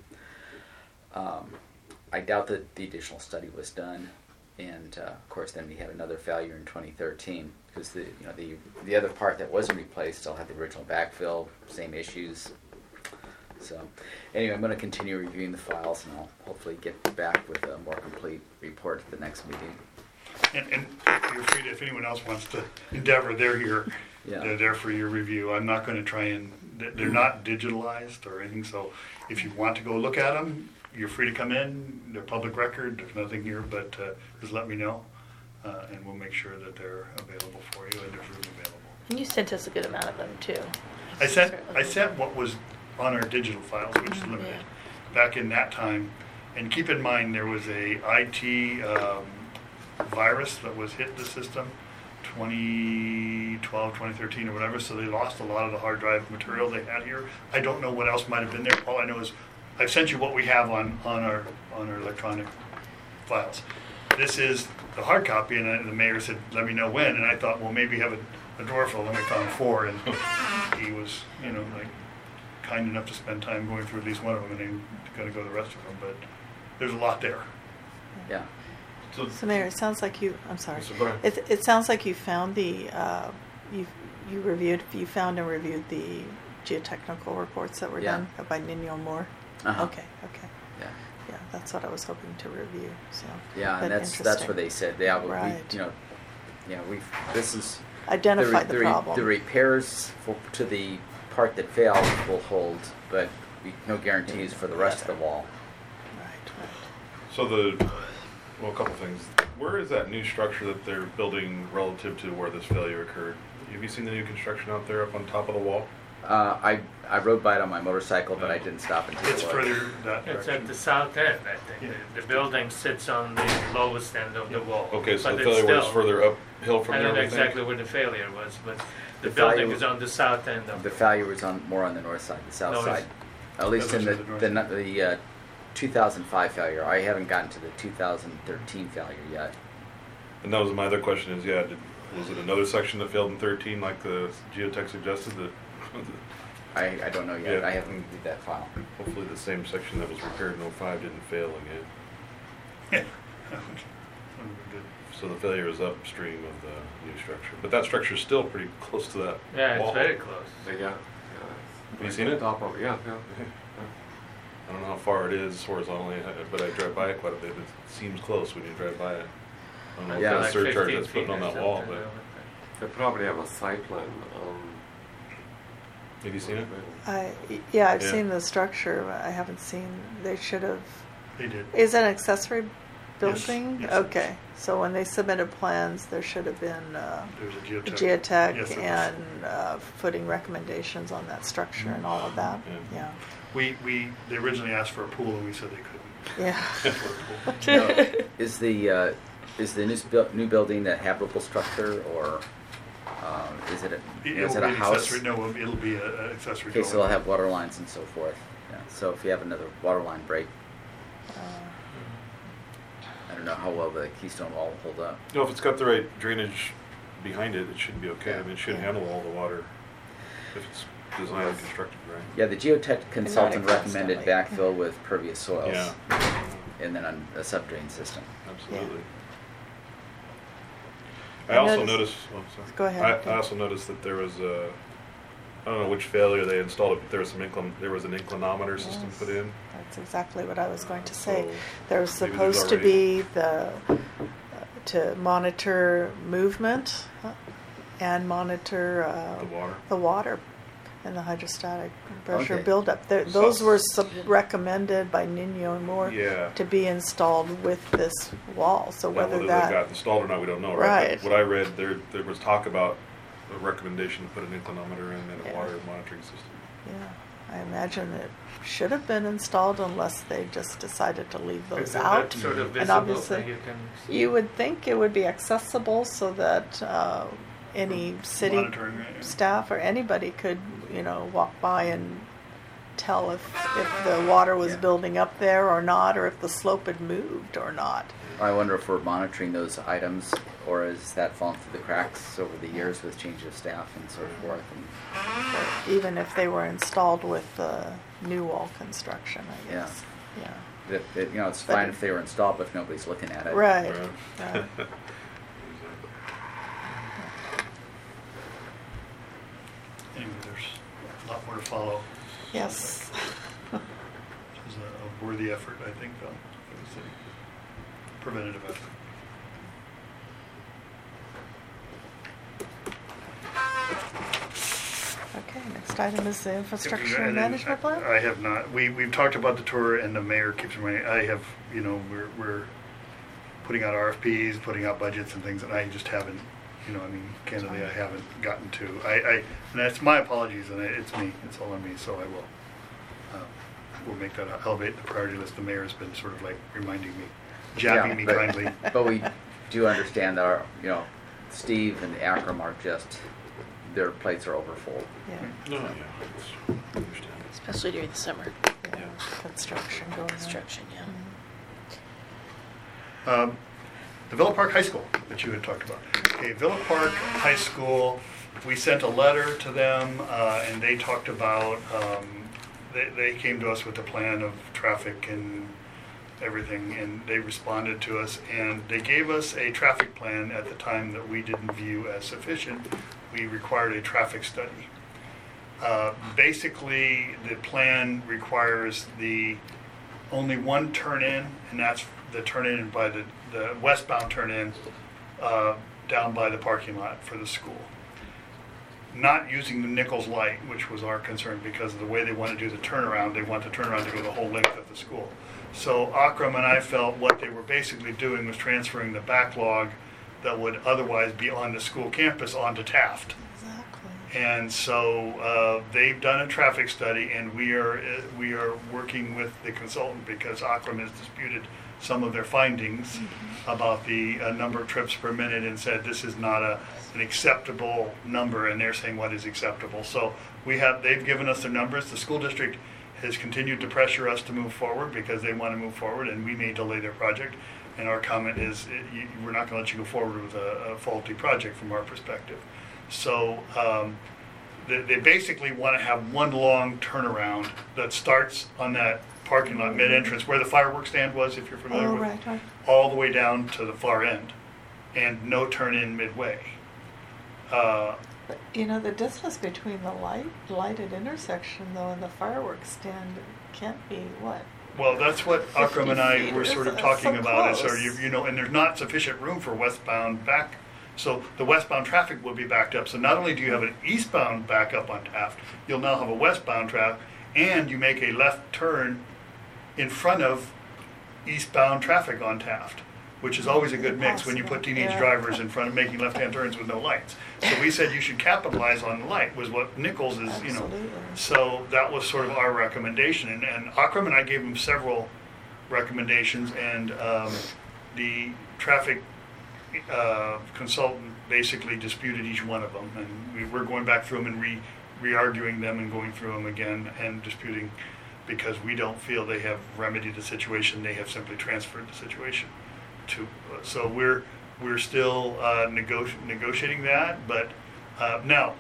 I doubt that the additional study was done, and of course then we had another failure in 2013 because the other part that wasn't replaced still had the original backfill, same issues. So anyway, I'm going to continue reviewing the files, and I'll hopefully get back with a more complete report at the next meeting. And you're free to, if anyone else wants to endeavor, they're here. Yeah. They're there for your review. I'm not going to try and, they're not digitalized or anything, so if you want to go look at them, you're free to come in. They're public record. There's nothing here, but just let me know, and we'll make sure that they're available for you and there's room available. And you sent us a good amount of them, too. I sent what was on our digital files, which is limited, back in that time. And keep in mind, there was a IT virus that was hit the system 2012, 2013 or whatever, so they lost a lot of the hard drive material they had here. I don't know what else might have been there. All I know is I've sent you what we have on our electronic files. This is the hard copy, and the mayor said, let me know when, and I thought, well, maybe have a drawer full, and I found 4, and he was, kind enough to spend time going through at least one of them, and then going to go the rest of them, but there's a lot there. Yeah. So Mayor, it sounds like I'm sorry. It sounds like you found you found and reviewed the geotechnical reports that were Yeah. done by Nino Moore? Uh-huh. Okay. Yeah. Yeah, that's what I was hoping to review. So. Yeah, but and that's interesting. what they said. Yeah, Right. this is Identified the problem. The repairs to the part that failed will hold, but no guarantees for the rest of the wall. Right. So a couple things. Where is that new structure that they're building relative to where this failure occurred? Have you seen the new construction out there up on top of the wall? I rode by it on my motorcycle, but I didn't stop and take It's a look. further that It's direction. at the south end, I think. Yeah. The building sits on the lowest end of the wall. Okay, so But the it's failure was still- further uphill from I there. don't know we think? exactly where the failure was, but the The building failure- is on the south end of The failure was more on the north side, the south No, it's- side. At least in That's the north the 2005 failure. I haven't gotten to the 2013 failure yet. And that was my other question is, was it another section that failed in 13 like the geotech suggested? That I don't know yet. Yeah. I haven't reviewed that file. hopefully the same section that was repaired in 05 didn't fail again. Yeah. Good. So the failure is upstream of the new structure. But that structure is still pretty close to that Yeah, wall. it's very close. Yeah. Have you seen it? Top of, yeah. I don't know how far it is horizontally, but I drive by it quite a bit. It seems close when you drive by it. I don't know Yeah. if that's a surcharge 15 that's putting feet on or that wall, something, but They probably have a site plan. have you seen it? I've Yeah. seen the structure. But I haven't seen. They should have. They did. Is it an accessory Yes, building? yes, it Okay. So when they submitted plans, there should have been There's a geotech. geotech Yes, there was. and footing recommendations on that structure and all of that. Yeah. They originally asked for a pool and we said they couldn't. Yeah. afford a pool. Yeah. Now, is the new building a habitable structure, or is it It'll a be an house? accessory. No, it'll be an accessory. Okay, so building. they'll have water lines and so forth. Yeah. So if you have another water line break, I don't know how well the Keystone Wall will hold up. No, if it's got the right drainage behind it, it should be okay. I mean, it should Yeah. handle all the water if it's designed and constructed right. Yeah, the geotech consultant recommended constantly. backfill with pervious soils, Yeah, and then a subdrain system. absolutely. I I also noticed- noticed. Oh, sorry. Go ahead. I also noticed that there was a. I don't know which failure they installed it, but there was there was an inclinometer system Yes. put in. That's exactly what I was going to say. So There was maybe there's supposed to already- be to monitor movement and monitor The water. and the hydrostatic pressure Okay. buildup. Those were recommended by Nino and Moore Yeah. to be installed with this wall. So Now, whether whether that they got installed or not, we don't know. Right. Right. But what I read, there was talk about a recommendation to put an inclinometer in and a Yeah. water monitoring system. yeah, I imagine it should have been installed unless they just decided to leave those Is that out. sort of And visible obviously, that you can see? you would think it would be accessible so that any city Monitoring, right? staff or anybody could, walk by and tell if the water was Yeah. building up there or not, or if the slope had moved or not. I wonder if we're monitoring those items, or has that fallen through the cracks over the years with change of staff and so forth? And Or even if they were installed with new wall construction, I Yeah. guess. Yeah. it's fine if they were installed, but if nobody's looking at it. Right. Right. Right. Anyway, there's a lot more to follow. Yes. This is a worthy effort, I think, though, for the city. Preventative effort. Okay, next item is the infrastructure And then management plan. I have not. We've talked about the tour, and the mayor keeps reminding. I have, we're putting out RFPs, putting out budgets and things, and I just haven't. Candidly, I haven't gotten to. And that's my apologies, and it's me. It's all on me. So I will. We'll make that elevate the priority list. The mayor has been sort of like reminding me, jabbing me but- kindly. But we do understand that Steve and Akram are their plates are overfull. Yeah. No, yeah, I understand. Especially during the summer Yeah. Construction going on. construction, yeah. The Villa Park High School that you had talked about. Okay, Villa Park High School, we sent a letter to them, and they talked about, they came to us with a plan of traffic and everything, and they responded to us, and they gave us a traffic plan at the time that we didn't view as sufficient. We required a traffic study. Basically, the plan requires only one turn in, and that's the turn in by the westbound turn in down by the parking lot for the school. Not using the Nichols light, which was our concern because of the way they want to do the turnaround. They want the turnaround to go the whole length of the school. So Akram and I felt what they were basically doing was transferring the backlog that would otherwise be on the school campus onto Taft. Exactly. And so they've done a traffic study, and we are working with the consultant because Akram has disputed some of their findings about the number of trips per minute and said this is not an acceptable number, and they're saying what is acceptable. So they've given us their numbers. The school district has continued to pressure us to move forward because they want to move forward, and we may delay their project. And our comment is we're not going to let you go forward with a faulty project from our perspective. So they basically want to have one long turnaround that starts on that parking lot mid-entrance where the fireworks stand was, if you're familiar with it, Right. all the way down to the far end, and no turn in midway. But, the distance between the lighted intersection, though, and the fireworks stand can't be what? Well, that's what Akram and I 50 were feet. sort of It's talking so about. close. And there's not sufficient room for westbound back. So the westbound traffic will be backed up. So not only do you have an eastbound backup on Taft, you'll now have a westbound traffic, and you make a left turn in front of eastbound traffic on Taft, which is always a good mix when you put teenage drivers in front of making left-hand turns with no lights. So we said you should capitalize on the light, was what Nichols is, Absolutely. So that was sort of our recommendation. And Akram and I gave him several recommendations, and the traffic consultant basically disputed each one of them. And we're going back through them and re-arguing them and going through them again and disputing because we don't feel they have remedied the situation. They have simply transferred the situation to. So we're still negotiating that. But now,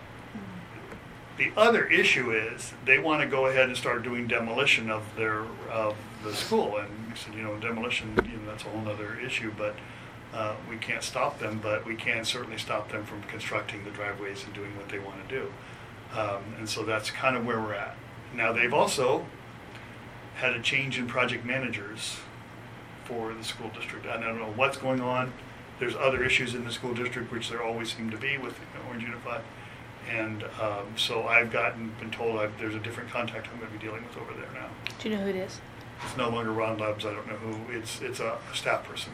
the other issue is they want to go ahead and start doing demolition of the school. And we said, demolition, that's a whole other issue. But we can't stop them, but we can certainly stop them from constructing the driveways and doing what they want to do. And so that's kind of where we're at. Now, they've also had a change in project managers for the school district. I don't know what's going on. There's other issues in the school district, which there always seem to be with Orange Unified. And so I've been told there's a different contact I'm going to be dealing with over there now. Do you know who it is? It's no longer Ron Lubbs. I don't know who. It's a staff person.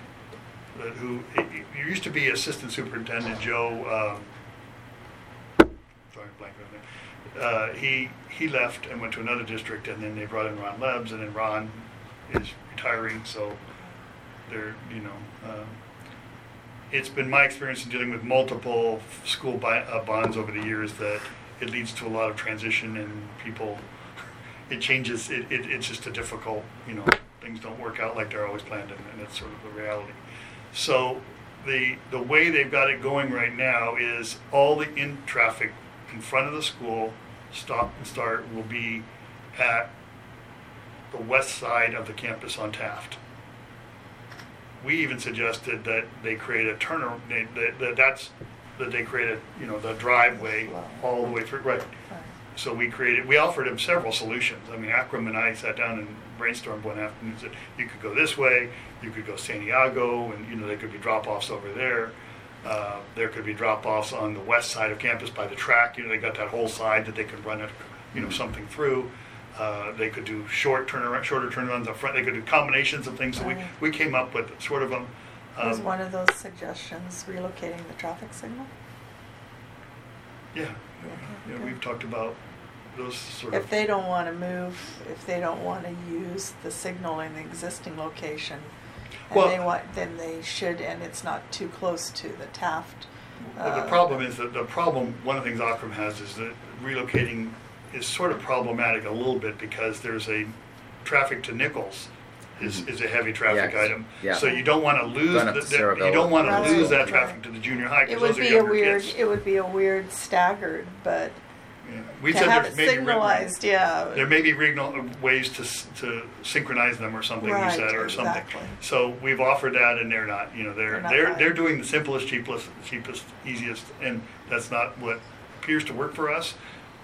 It used to be Assistant Superintendent Joe. Sorry, blank on it. He left and went to another district, and then they brought in Ron Lubbs, and then Ron is retiring. So they're it's been my experience in dealing with multiple school bonds over the years that it leads to a lot of transition and people. It changes. It's just a difficult. Things don't work out like they're always planned, and it's sort of the reality. So the way they've got it going right now is all the traffic in front of the school, stop and start, will be at the west side of the campus on Taft. We even suggested that they create a turnaround. That they create the driveway all the way through. Right. So we offered him several solutions. I mean, Akram and I sat down and brainstormed one afternoon and said, you could go this way, you could go Santiago, and there could be drop-offs over there. There could be drop-offs on the west side of campus by the track. They got that whole side that they could run something through. They could do shorter turnarounds up front. They could do combinations of things. So we came up with sort of a... Was one of those suggestions relocating the traffic signal? Yeah, we've talked about those sort If of... they don't want to move, if they don't want to use the signal in the existing location, and then they should, and it's not too close to the Taft. Well, the problem is that one of the things Akram has is that relocating is sort of problematic a little bit because there's a traffic to Nichols is a heavy traffic item. Yeah. So you don't want to lose that traffic to the junior high because those are younger kids. It would be a weird staggered, but We to said have there's it signalized, there may be ways to synchronize them or something. Right, we said or something. exactly. So we've offered that, and they're not. They're buying. doing the simplest, cheapest, easiest, and that's not what appears to work for us.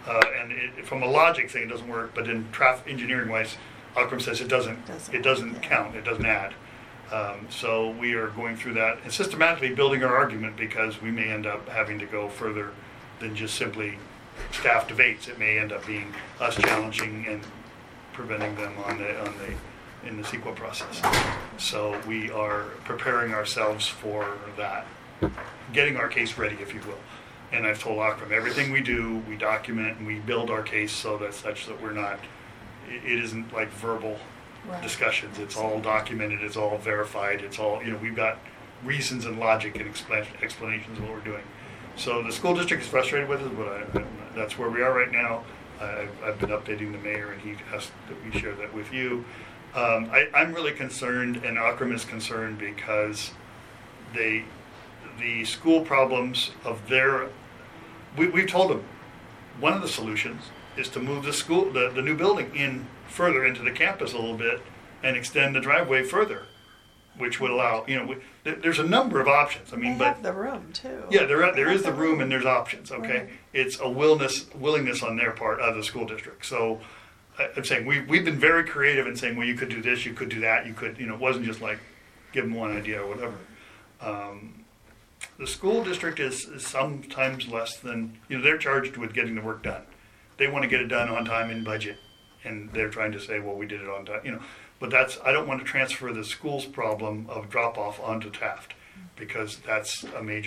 And from a logic thing, it doesn't work, but in traffic engineering wise, Akram says it doesn't count, it doesn't add. So we are going through that and systematically building our argument, because we may end up having to go further than just simply staff debates. It may end up being us challenging and preventing them in the CEQA process. So we are preparing ourselves for that, getting our case ready, if you will. And I've told Akram, everything we do, we document and we build our case so that such that we're not, it isn't like verbal discussions. It's all documented, it's all verified, it's all, we've got reasons and logic and explanations of what we're doing. So the school district is frustrated with it, but that's where we are right now. I've been updating the mayor, and he asked that we share that with you. I'm really concerned, and Akram is concerned, because the school problems of we've told them one of the solutions is to move the new building in further into the campus a little bit and extend the driveway further, which would allow, there's a number of options. I mean, they have the room too. Yeah, there is the room and there's options. Okay, right. It's a willingness on their part of the school district. So I'm saying we've been very creative in saying, well, you could do this, you could do that, you could, it wasn't just like give them one idea or whatever. The school district is sometimes less than, they're charged with getting the work done. They want to get it done on time and budget, and they're trying to say, well, we did it on time, But I don't want to transfer the school's problem of drop-off onto Taft, because that's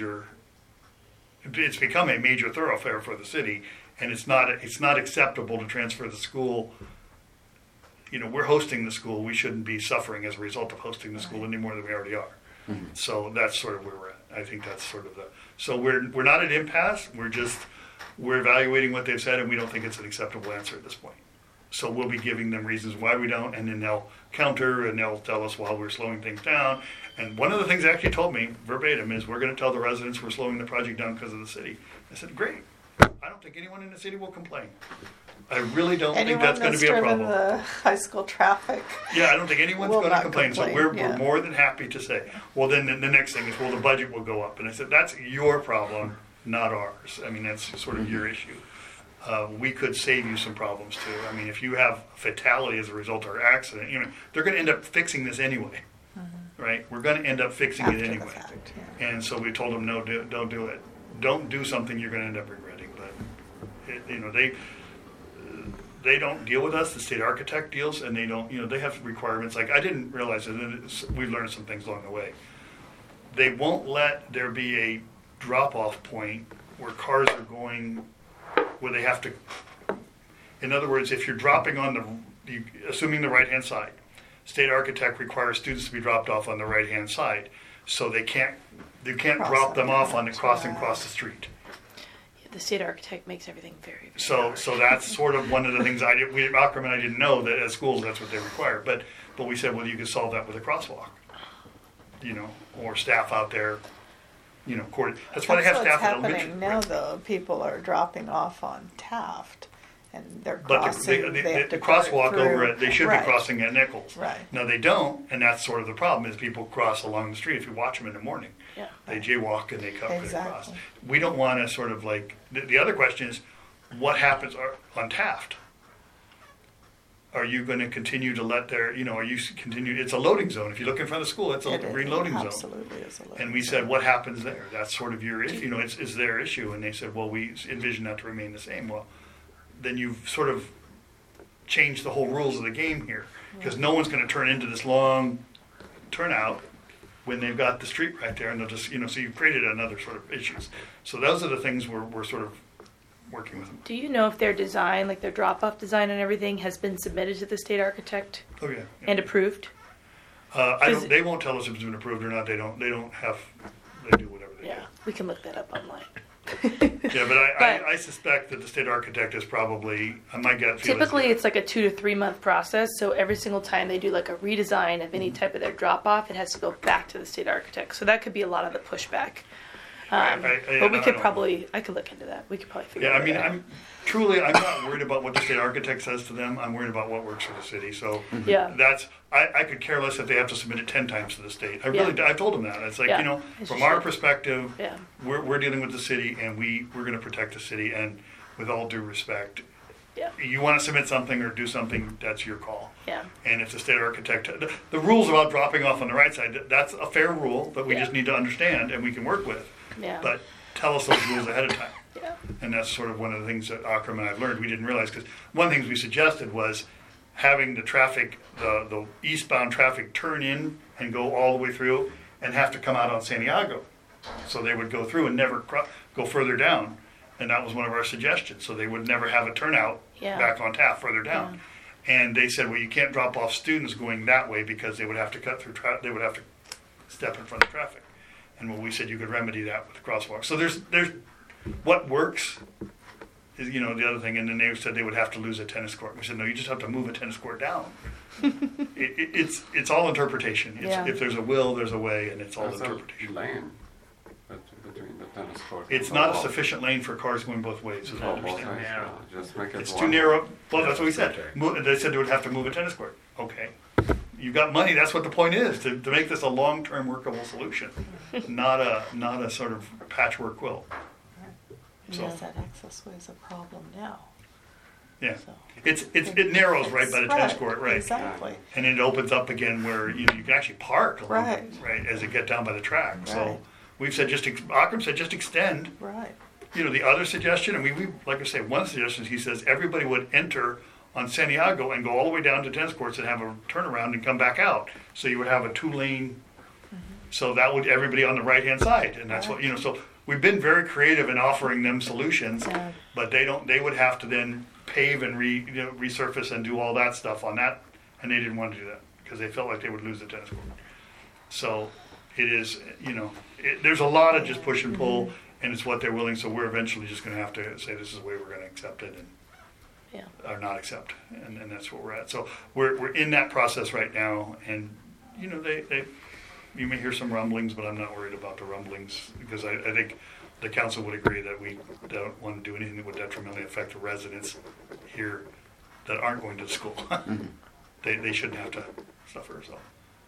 it's become a major thoroughfare for the city, and it's not acceptable to transfer the school. We're hosting the school. We shouldn't be suffering as a result of hosting the school any more than we already are. Mm-hmm. So that's sort of where we're at. I think that's sort of so we're not at impasse. We're evaluating what they've said, and we don't think it's an acceptable answer at this point. So we'll be giving them reasons why we don't, and then they'll counter and they'll tell us while we're slowing things down. And one of the things they actually told me verbatim is, we're going to tell the residents we're slowing the project down because of the city. I said, great. I don't think anyone in the city will complain. I really don't think that's going to be a problem. The high school traffic. Yeah, I don't think anyone's going to complain. So we're more than happy to say, well, then the next thing is, well, the budget will go up. And I said, that's your problem, not ours. I mean, that's sort of your issue. We could save you some problems too. I mean, if you have fatality as a result of an accident, they're going to end up fixing this anyway, right? We're going to end up fixing it anyway. Fact, And so we told them, no, don't do it. Don't do something you're going to end up regretting. But they don't deal with us. The state architect deals, and they don't. They have requirements. Like, I didn't realize it, and we learned some things along the way. They won't let there be a drop-off point where cars are going, where they have to. In other words, if you're dropping on assuming the right-hand side, state architect requires students to be dropped off on the right-hand side, so they can't drop them off on the crossing across the street. The state architect makes everything very, very So that's sort of one of the things Akram and I didn't know, that at schools that's what they require. But we said, well, you could solve that with a crosswalk, or staff out there, That's why they have staff at elementary. What's happening now, though. People are dropping off on Taft, and they're crossing. But the crosswalk over it, they should be crossing at Nichols. Right. No, they don't, and that's sort of the problem. Is people cross along the street. If you watch them in the morning, they jaywalk and they come across. We don't want to sort of like. The other question is, what happens on Taft? Are you going to continue to let are you continue? It's a loading zone. If you look in front of the school, it's a green loading zone. Absolutely, it's a loading And we said, what happens there? That's sort of your issue. It's their issue. And they said, well, we envision that to remain the same. Well, then you've sort of changed the whole rules of the game here, because no one's going to turn into this long turnout when they've got the street right there, and they'll just so you've created another sort of issues. So those are the things we're sort of working with them. Do you know if their design, like their drop-off design and everything, has been submitted to the state architect? Oh yeah. And approved? They won't tell us if it's been approved or not. They don't have. They do whatever they do. We can look that up online. Yeah, but I suspect that the state architect is probably, my gut feel typically it's like a 2 to 3 month process, so every single time they do like a redesign of any type of their drop-off, it has to go back to the state architect. So that could be a lot of the pushback. But we could I could look into that. We could probably figure it out. Yeah, I'm not worried about what the state architect says to them. I'm worried about what works for the city. So that's, I could care less if they have to submit it 10 times to the state. I've told them that. It's like, from our perspective, we're dealing with the city, and we're going to protect the city. And with all due respect, Yeah. you want to submit something or do something, that's your call. Yeah. And if the state architect, the rules about dropping off on the right side, that's a fair rule that we Yeah. just need to understand and we can work with. Yeah. But tell us those rules ahead of time. Yeah. And that's sort of one of the things that Akram and I learned we didn't realize, because one of the things we suggested was having the traffic, the eastbound traffic turn in and go all the way through and have to come out on Santiago. So they would go through and never go further down. And that was one of our suggestions. So they would never have a turnout Yeah. back on Taft further down. And they said, well, you can't drop off students going that way because they would have to cut through, they would have to step in front of traffic. And when we said you could remedy that with crosswalks. So there's what works is, the other thing. And then they said they would have to lose a tennis court. We said, no, you just have to move a tennis court down. It's all interpretation. Yeah. If there's a will, there's a way, and it's all There's a interpretation. lane between the tennis court. It's and not a the sufficient lane for cars going both ways, is wall. what I Both understand. ways, Narrow. yeah. Just make it It's one too way. narrow. Well, that's what we That's said. okay. They said they would have to move a tennis court. Okay. You've got money. That's what the point is, to make this a long-term workable solution, not a sort of patchwork quilt. So, Yes, that access way is a problem now. yeah. So. It narrows right by the tennis court, right? Exactly. And it opens up again where you can actually park along, Right. as it get down by the track. Right. So we've said Akram said just extend. Right. The other suggestion, and we like I say, one suggestion, he says everybody would enter on Santiago and go all the way down to tennis courts and have a turnaround and come back out. So you would have a 2-lane, so that would everybody on the right-hand side. And that's what, so we've been very creative in offering them solutions, Yeah. but they would have to then pave and resurface and do all that stuff on that. And they didn't want to do that because they felt like they would lose the tennis court. So it is, there's a lot of just push and pull, and it's what they're willing. So we're eventually just going to have to say this is the way we're going to accept it and or not accept, and that's where we're at. So we're in that process right now, and they you may hear some rumblings, but I'm not worried about the rumblings because I think the council would agree that we don't want to do anything that would detrimentally affect the residents here that aren't going to the school. They shouldn't have to suffer. So,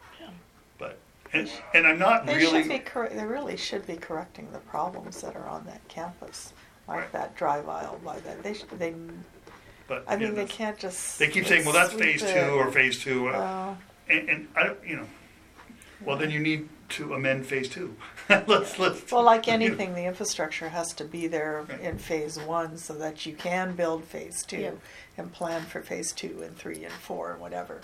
but and I'm not They really. They really should be correcting the problems that are on that campus, like Right. that drive aisle by that. They. But I mean, they can't just. They keep saying, "Well, that's sweep phase it. 2 or phase 2," Oh. and I don't, Well, then you need to amend phase 2. let's. Well, like anything, the infrastructure has to be there Right. in phase 1 so that you can build phase 2 Yeah. and plan for phase 2 and 3 and 4 and whatever.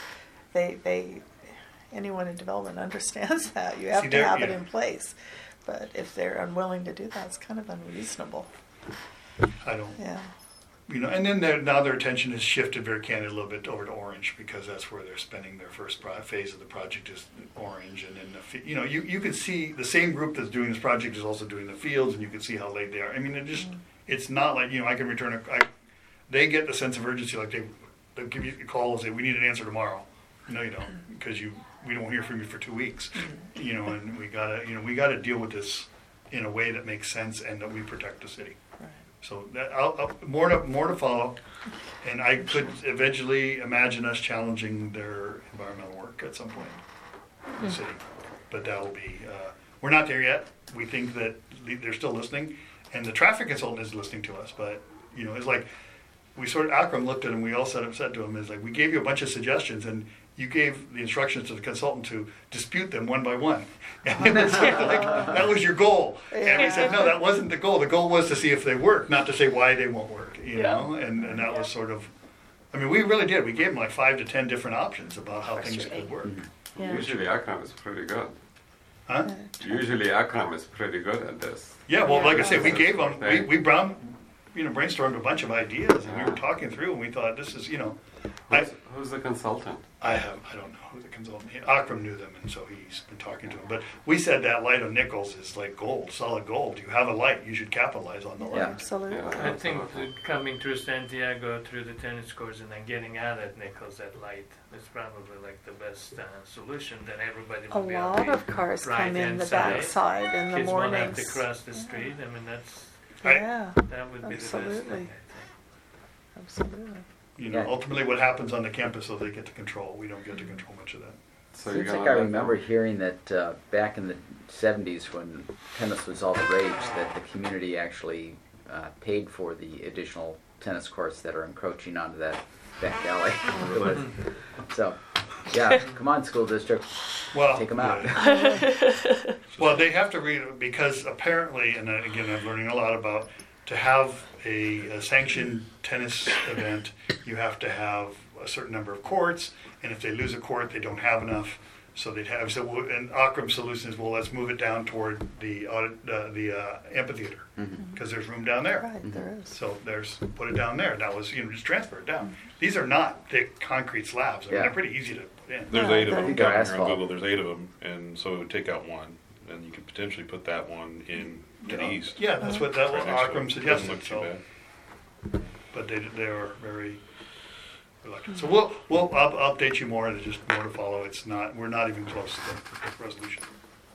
Anyone in development understands that. You have See, to have it yeah. in place. But if they're unwilling to do that, it's kind of unreasonable. I don't. Yeah. And then now their attention has shifted very candid a little bit over to Orange because that's where they're spending their first phase of the project is Orange, and then you can see the same group that's doing this project is also doing the fields, and you can see how late they are. I mean, it's not like I can return they get the sense of urgency, like they give you a call and say we need an answer tomorrow. No, you don't, because we don't hear from you for 2 weeks. And we gotta deal with this in a way that makes sense and that we protect the city. Right. So that more to follow, and I could eventually imagine us challenging their environmental work at some point in the city, but that'll be we're not there yet. We think that they're still listening, and the traffic consultant is listening to us. But it's like we Akram looked at him. We all said to him, "Is like we gave you a bunch of suggestions, and you gave the instructions to the consultant to dispute them one by one." And it was like, that was your goal. And we said, no, that wasn't the goal. The goal was to see if they work, not to say why they won't work, know? And that was sort of, we really did. We gave them like 5 to 10 different options about how things could work. Yeah. Usually Akram is pretty good. Huh? Usually Akram is pretty good at this. Yeah, well, like I said, we That's gave the them, thing. we brainstormed a bunch of ideas, and we were talking through, and we thought, this is, Who's the consultant? I don't know who the consultant. Akram knew them, and so he's been talking to them. But we said that light on Nichols is like gold, solid gold. You have a light, you should capitalize on the light. Yeah. Absolutely. Yeah. I think that coming through Santiago, through the tennis courts, and then getting out at Nichols at light is probably like the best solution. Then everybody A will be lot on of cars come in right-hand the side. back side in the Kids won't have mornings. to cross the street. Yeah, That would be the best Absolutely. thing, absolutely. Ultimately what happens on the campus, so they get to control. We don't get to control much of that. So Seems you're like I gonna let remember them- hearing that back in the 70s when tennis was all the rage, that the community actually paid for the additional tennis courts that are encroaching onto that back alley. So, yeah, come on, school district, take them out. Yeah. Well, they have to read, because apparently, and again, I'm learning a lot about, to have a sanctioned tennis event, you have to have a certain number of courts, and if they lose a court, they don't have enough. So they'd have, and Akram's solution is, well, let's move it down toward the amphitheater, because there's room down there. Right, there is. So put it down there. That was, just transfer it down. These are not thick concrete slabs. I mean, they're pretty easy to put in. There's 8 of them. They're Counting asphalt. on Google, there's 8 of them, and so it would take out one, and you could potentially put that one in to the east. Yeah, that's what Akram Doesn't suggested. look too So, bad. but they were very reluctant. So we'll update you more. There's just more to follow. We're not even close to the resolution.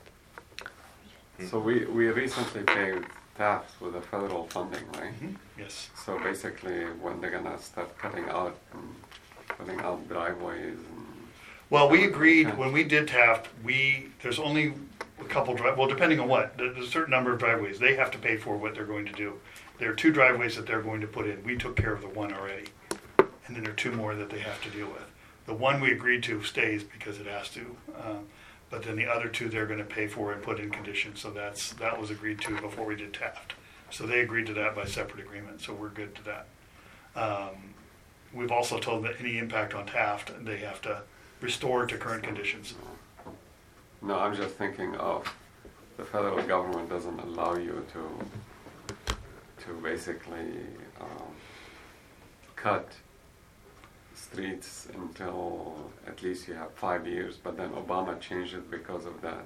So we recently paid Taft with the federal funding, right? Yes. So basically, when they're gonna start cutting out and putting out driveways and Well, we agreed when we did Taft. There's only a couple depending on what, there's a certain number of driveways they have to pay for what they're going to do. There are 2 driveways that they're going to put in. We took care of the one already, and then there are 2 more that they have to deal with. The one we agreed to stays because it has to, but then the other 2 they're going to pay for and put in conditions. So that was agreed to before we did Taft. So they agreed to that by separate agreement. So we're good to that. We've also told that any impact on Taft, they have to restore to current conditions. no, I'm just thinking of the federal government doesn't allow you to basically cut streets until at least you have 5 years, but then Obama changed it because of that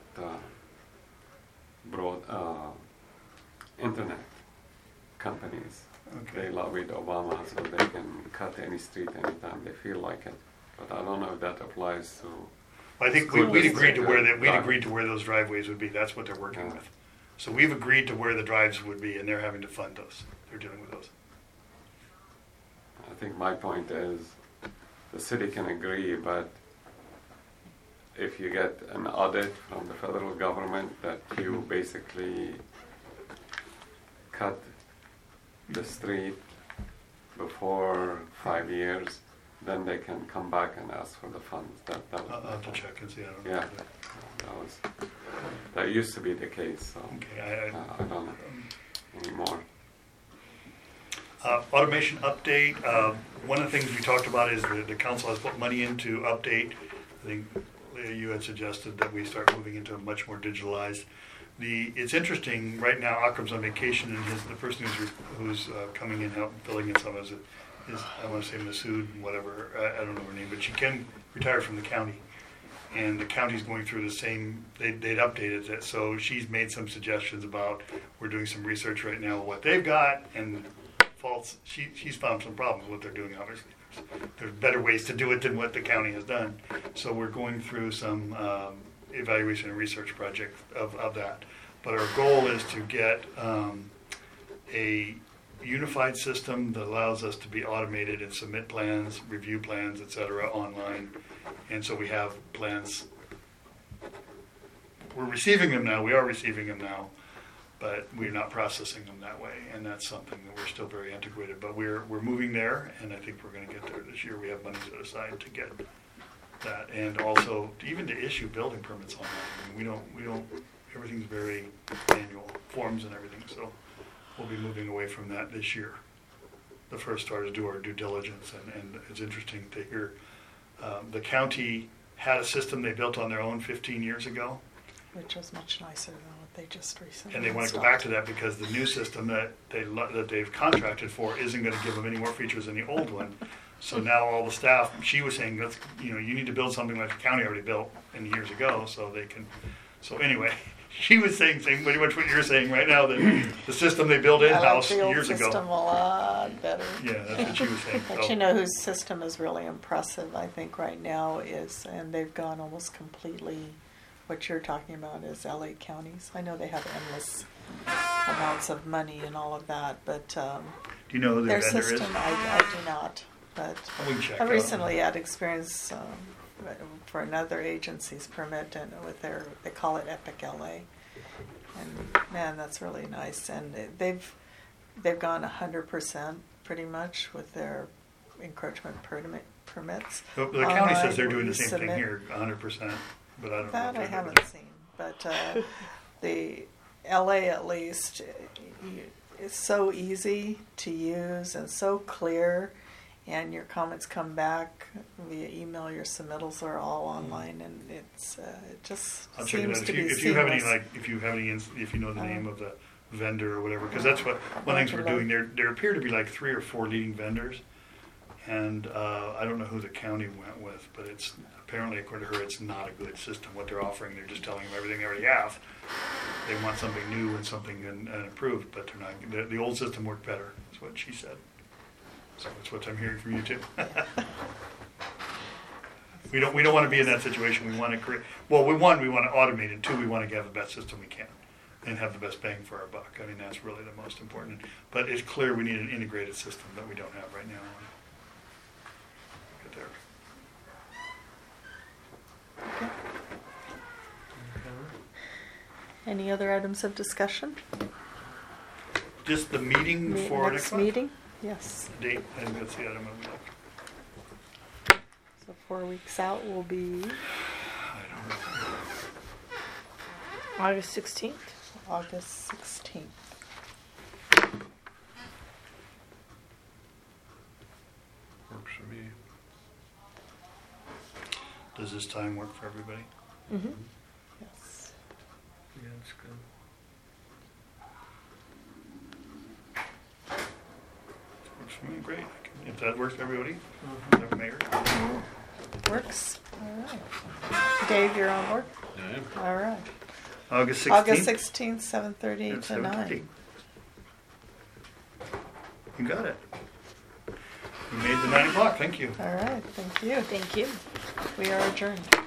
broad internet companies. Okay. They lobbied Obama so they can cut any street anytime they feel like it. But I don't know if that applies to. I think we'd agreed to where those driveways would be. That's what they're working with. So we've agreed to where the drives would be, and they're having to fund those. They're dealing with those. I think my point is the city can agree, but if you get an audit from the federal government that you basically cut the street before 5 years, then they can come back and ask for the funds. I'll have to check and see. I don't know. Yeah, that used to be the case. So Okay. I don't know anymore. Automation update. One of the things we talked about is the council has put money into update. I think Leah, you had suggested that we start moving into a much more digitalized. It's interesting right now. Akram's on vacation, and the person who's coming in help filling in some of it is I want to say Masood, whatever. I don't know her name, but she can retire from the county, and the county's going through the same. They'd updated it, so she's made some suggestions about. We're doing some research right now what they've got and faults. She's found some problems with what they're doing. Obviously, there's better ways to do it than what the county has done. So we're going through some evaluation and research project of that. But our goal is to get a unified system that allows us to be automated and submit plans, review plans, etc. online. And so we have plans. We're receiving them now. We are receiving them now, but we're not processing them that way. And that's something that we're still very antiquated. But we're moving there, and I think we're going to get there this year. We have money set aside to get that, and also even to issue building permits online. I mean, we don't. Everything's very manual, forms and everything. So we'll be moving away from that this year. The first start is do our due diligence, and it's interesting to hear the county had a system they built on their own 15 years ago. Which was much nicer than what they just recently And they want to go back to that because the new system that they've contracted for isn't going to give them any more features than the old one. So now all the staff, she was saying, you need to build something like the county already built years ago, so they can. So anyway, she was saying pretty much what you're saying right now, that the system they built in-house years ago. The system a lot better. Yeah, that's what she was saying. But you know whose system is really impressive, I think, right now is, and they've gone almost completely, what you're talking about is LA counties. I know they have endless amounts of money and all of that, but do you know who their vendor system, is? I do not. But We can check I out. recently had experience for another agency's permit, and they call it Epic LA, and man, that's really nice. And they've gone 100% pretty much with their encroachment permits. The county says they're Online, doing you the same thing submit- here, 100%, but I don't know. That if I they're haven't doing it. seen, but the LA at least is so easy to use and so clear, and your comments come back via email. Your submittals are all online, and it's it just I'll check it seems out. to be If you have any, seamless. if you know the name of the vendor or whatever, because that's what one of the things we're doing. There appear to be like 3 or 4 leading vendors, and I don't know who the county went with, but it's apparently, according to her, it's not a good system. What they're offering, they're just telling them everything they already have. They want something new and something improved, but they're not. The old system worked better. That's what she said. So that's what I'm hearing from you too. We don't want to be in that situation. We want to create. Well, we want to automate it. 2, we want to have the best system we can, and have the best bang for our buck. I mean, that's really the most important. But it's clear we need an integrated system that we don't have right now. Get there. Any other items of discussion? Just the meeting for next month? meeting? Yes. Date, and that's the item I would like. So 4 weeks out will be I don't know. August 16th. August 16th. Works for me. Does this time work for everybody? Mm-hmm. Yes. Yeah, that's good. Works for me, great. If that works for everybody, the mayor. Works. All right. Dave, you're on board? Yeah. All right. August 16th. August 16th, 7:30 at to 9. 7:30. You got it. You made the 9 o'clock, thank you. All right. Thank you. Thank you. We are adjourned.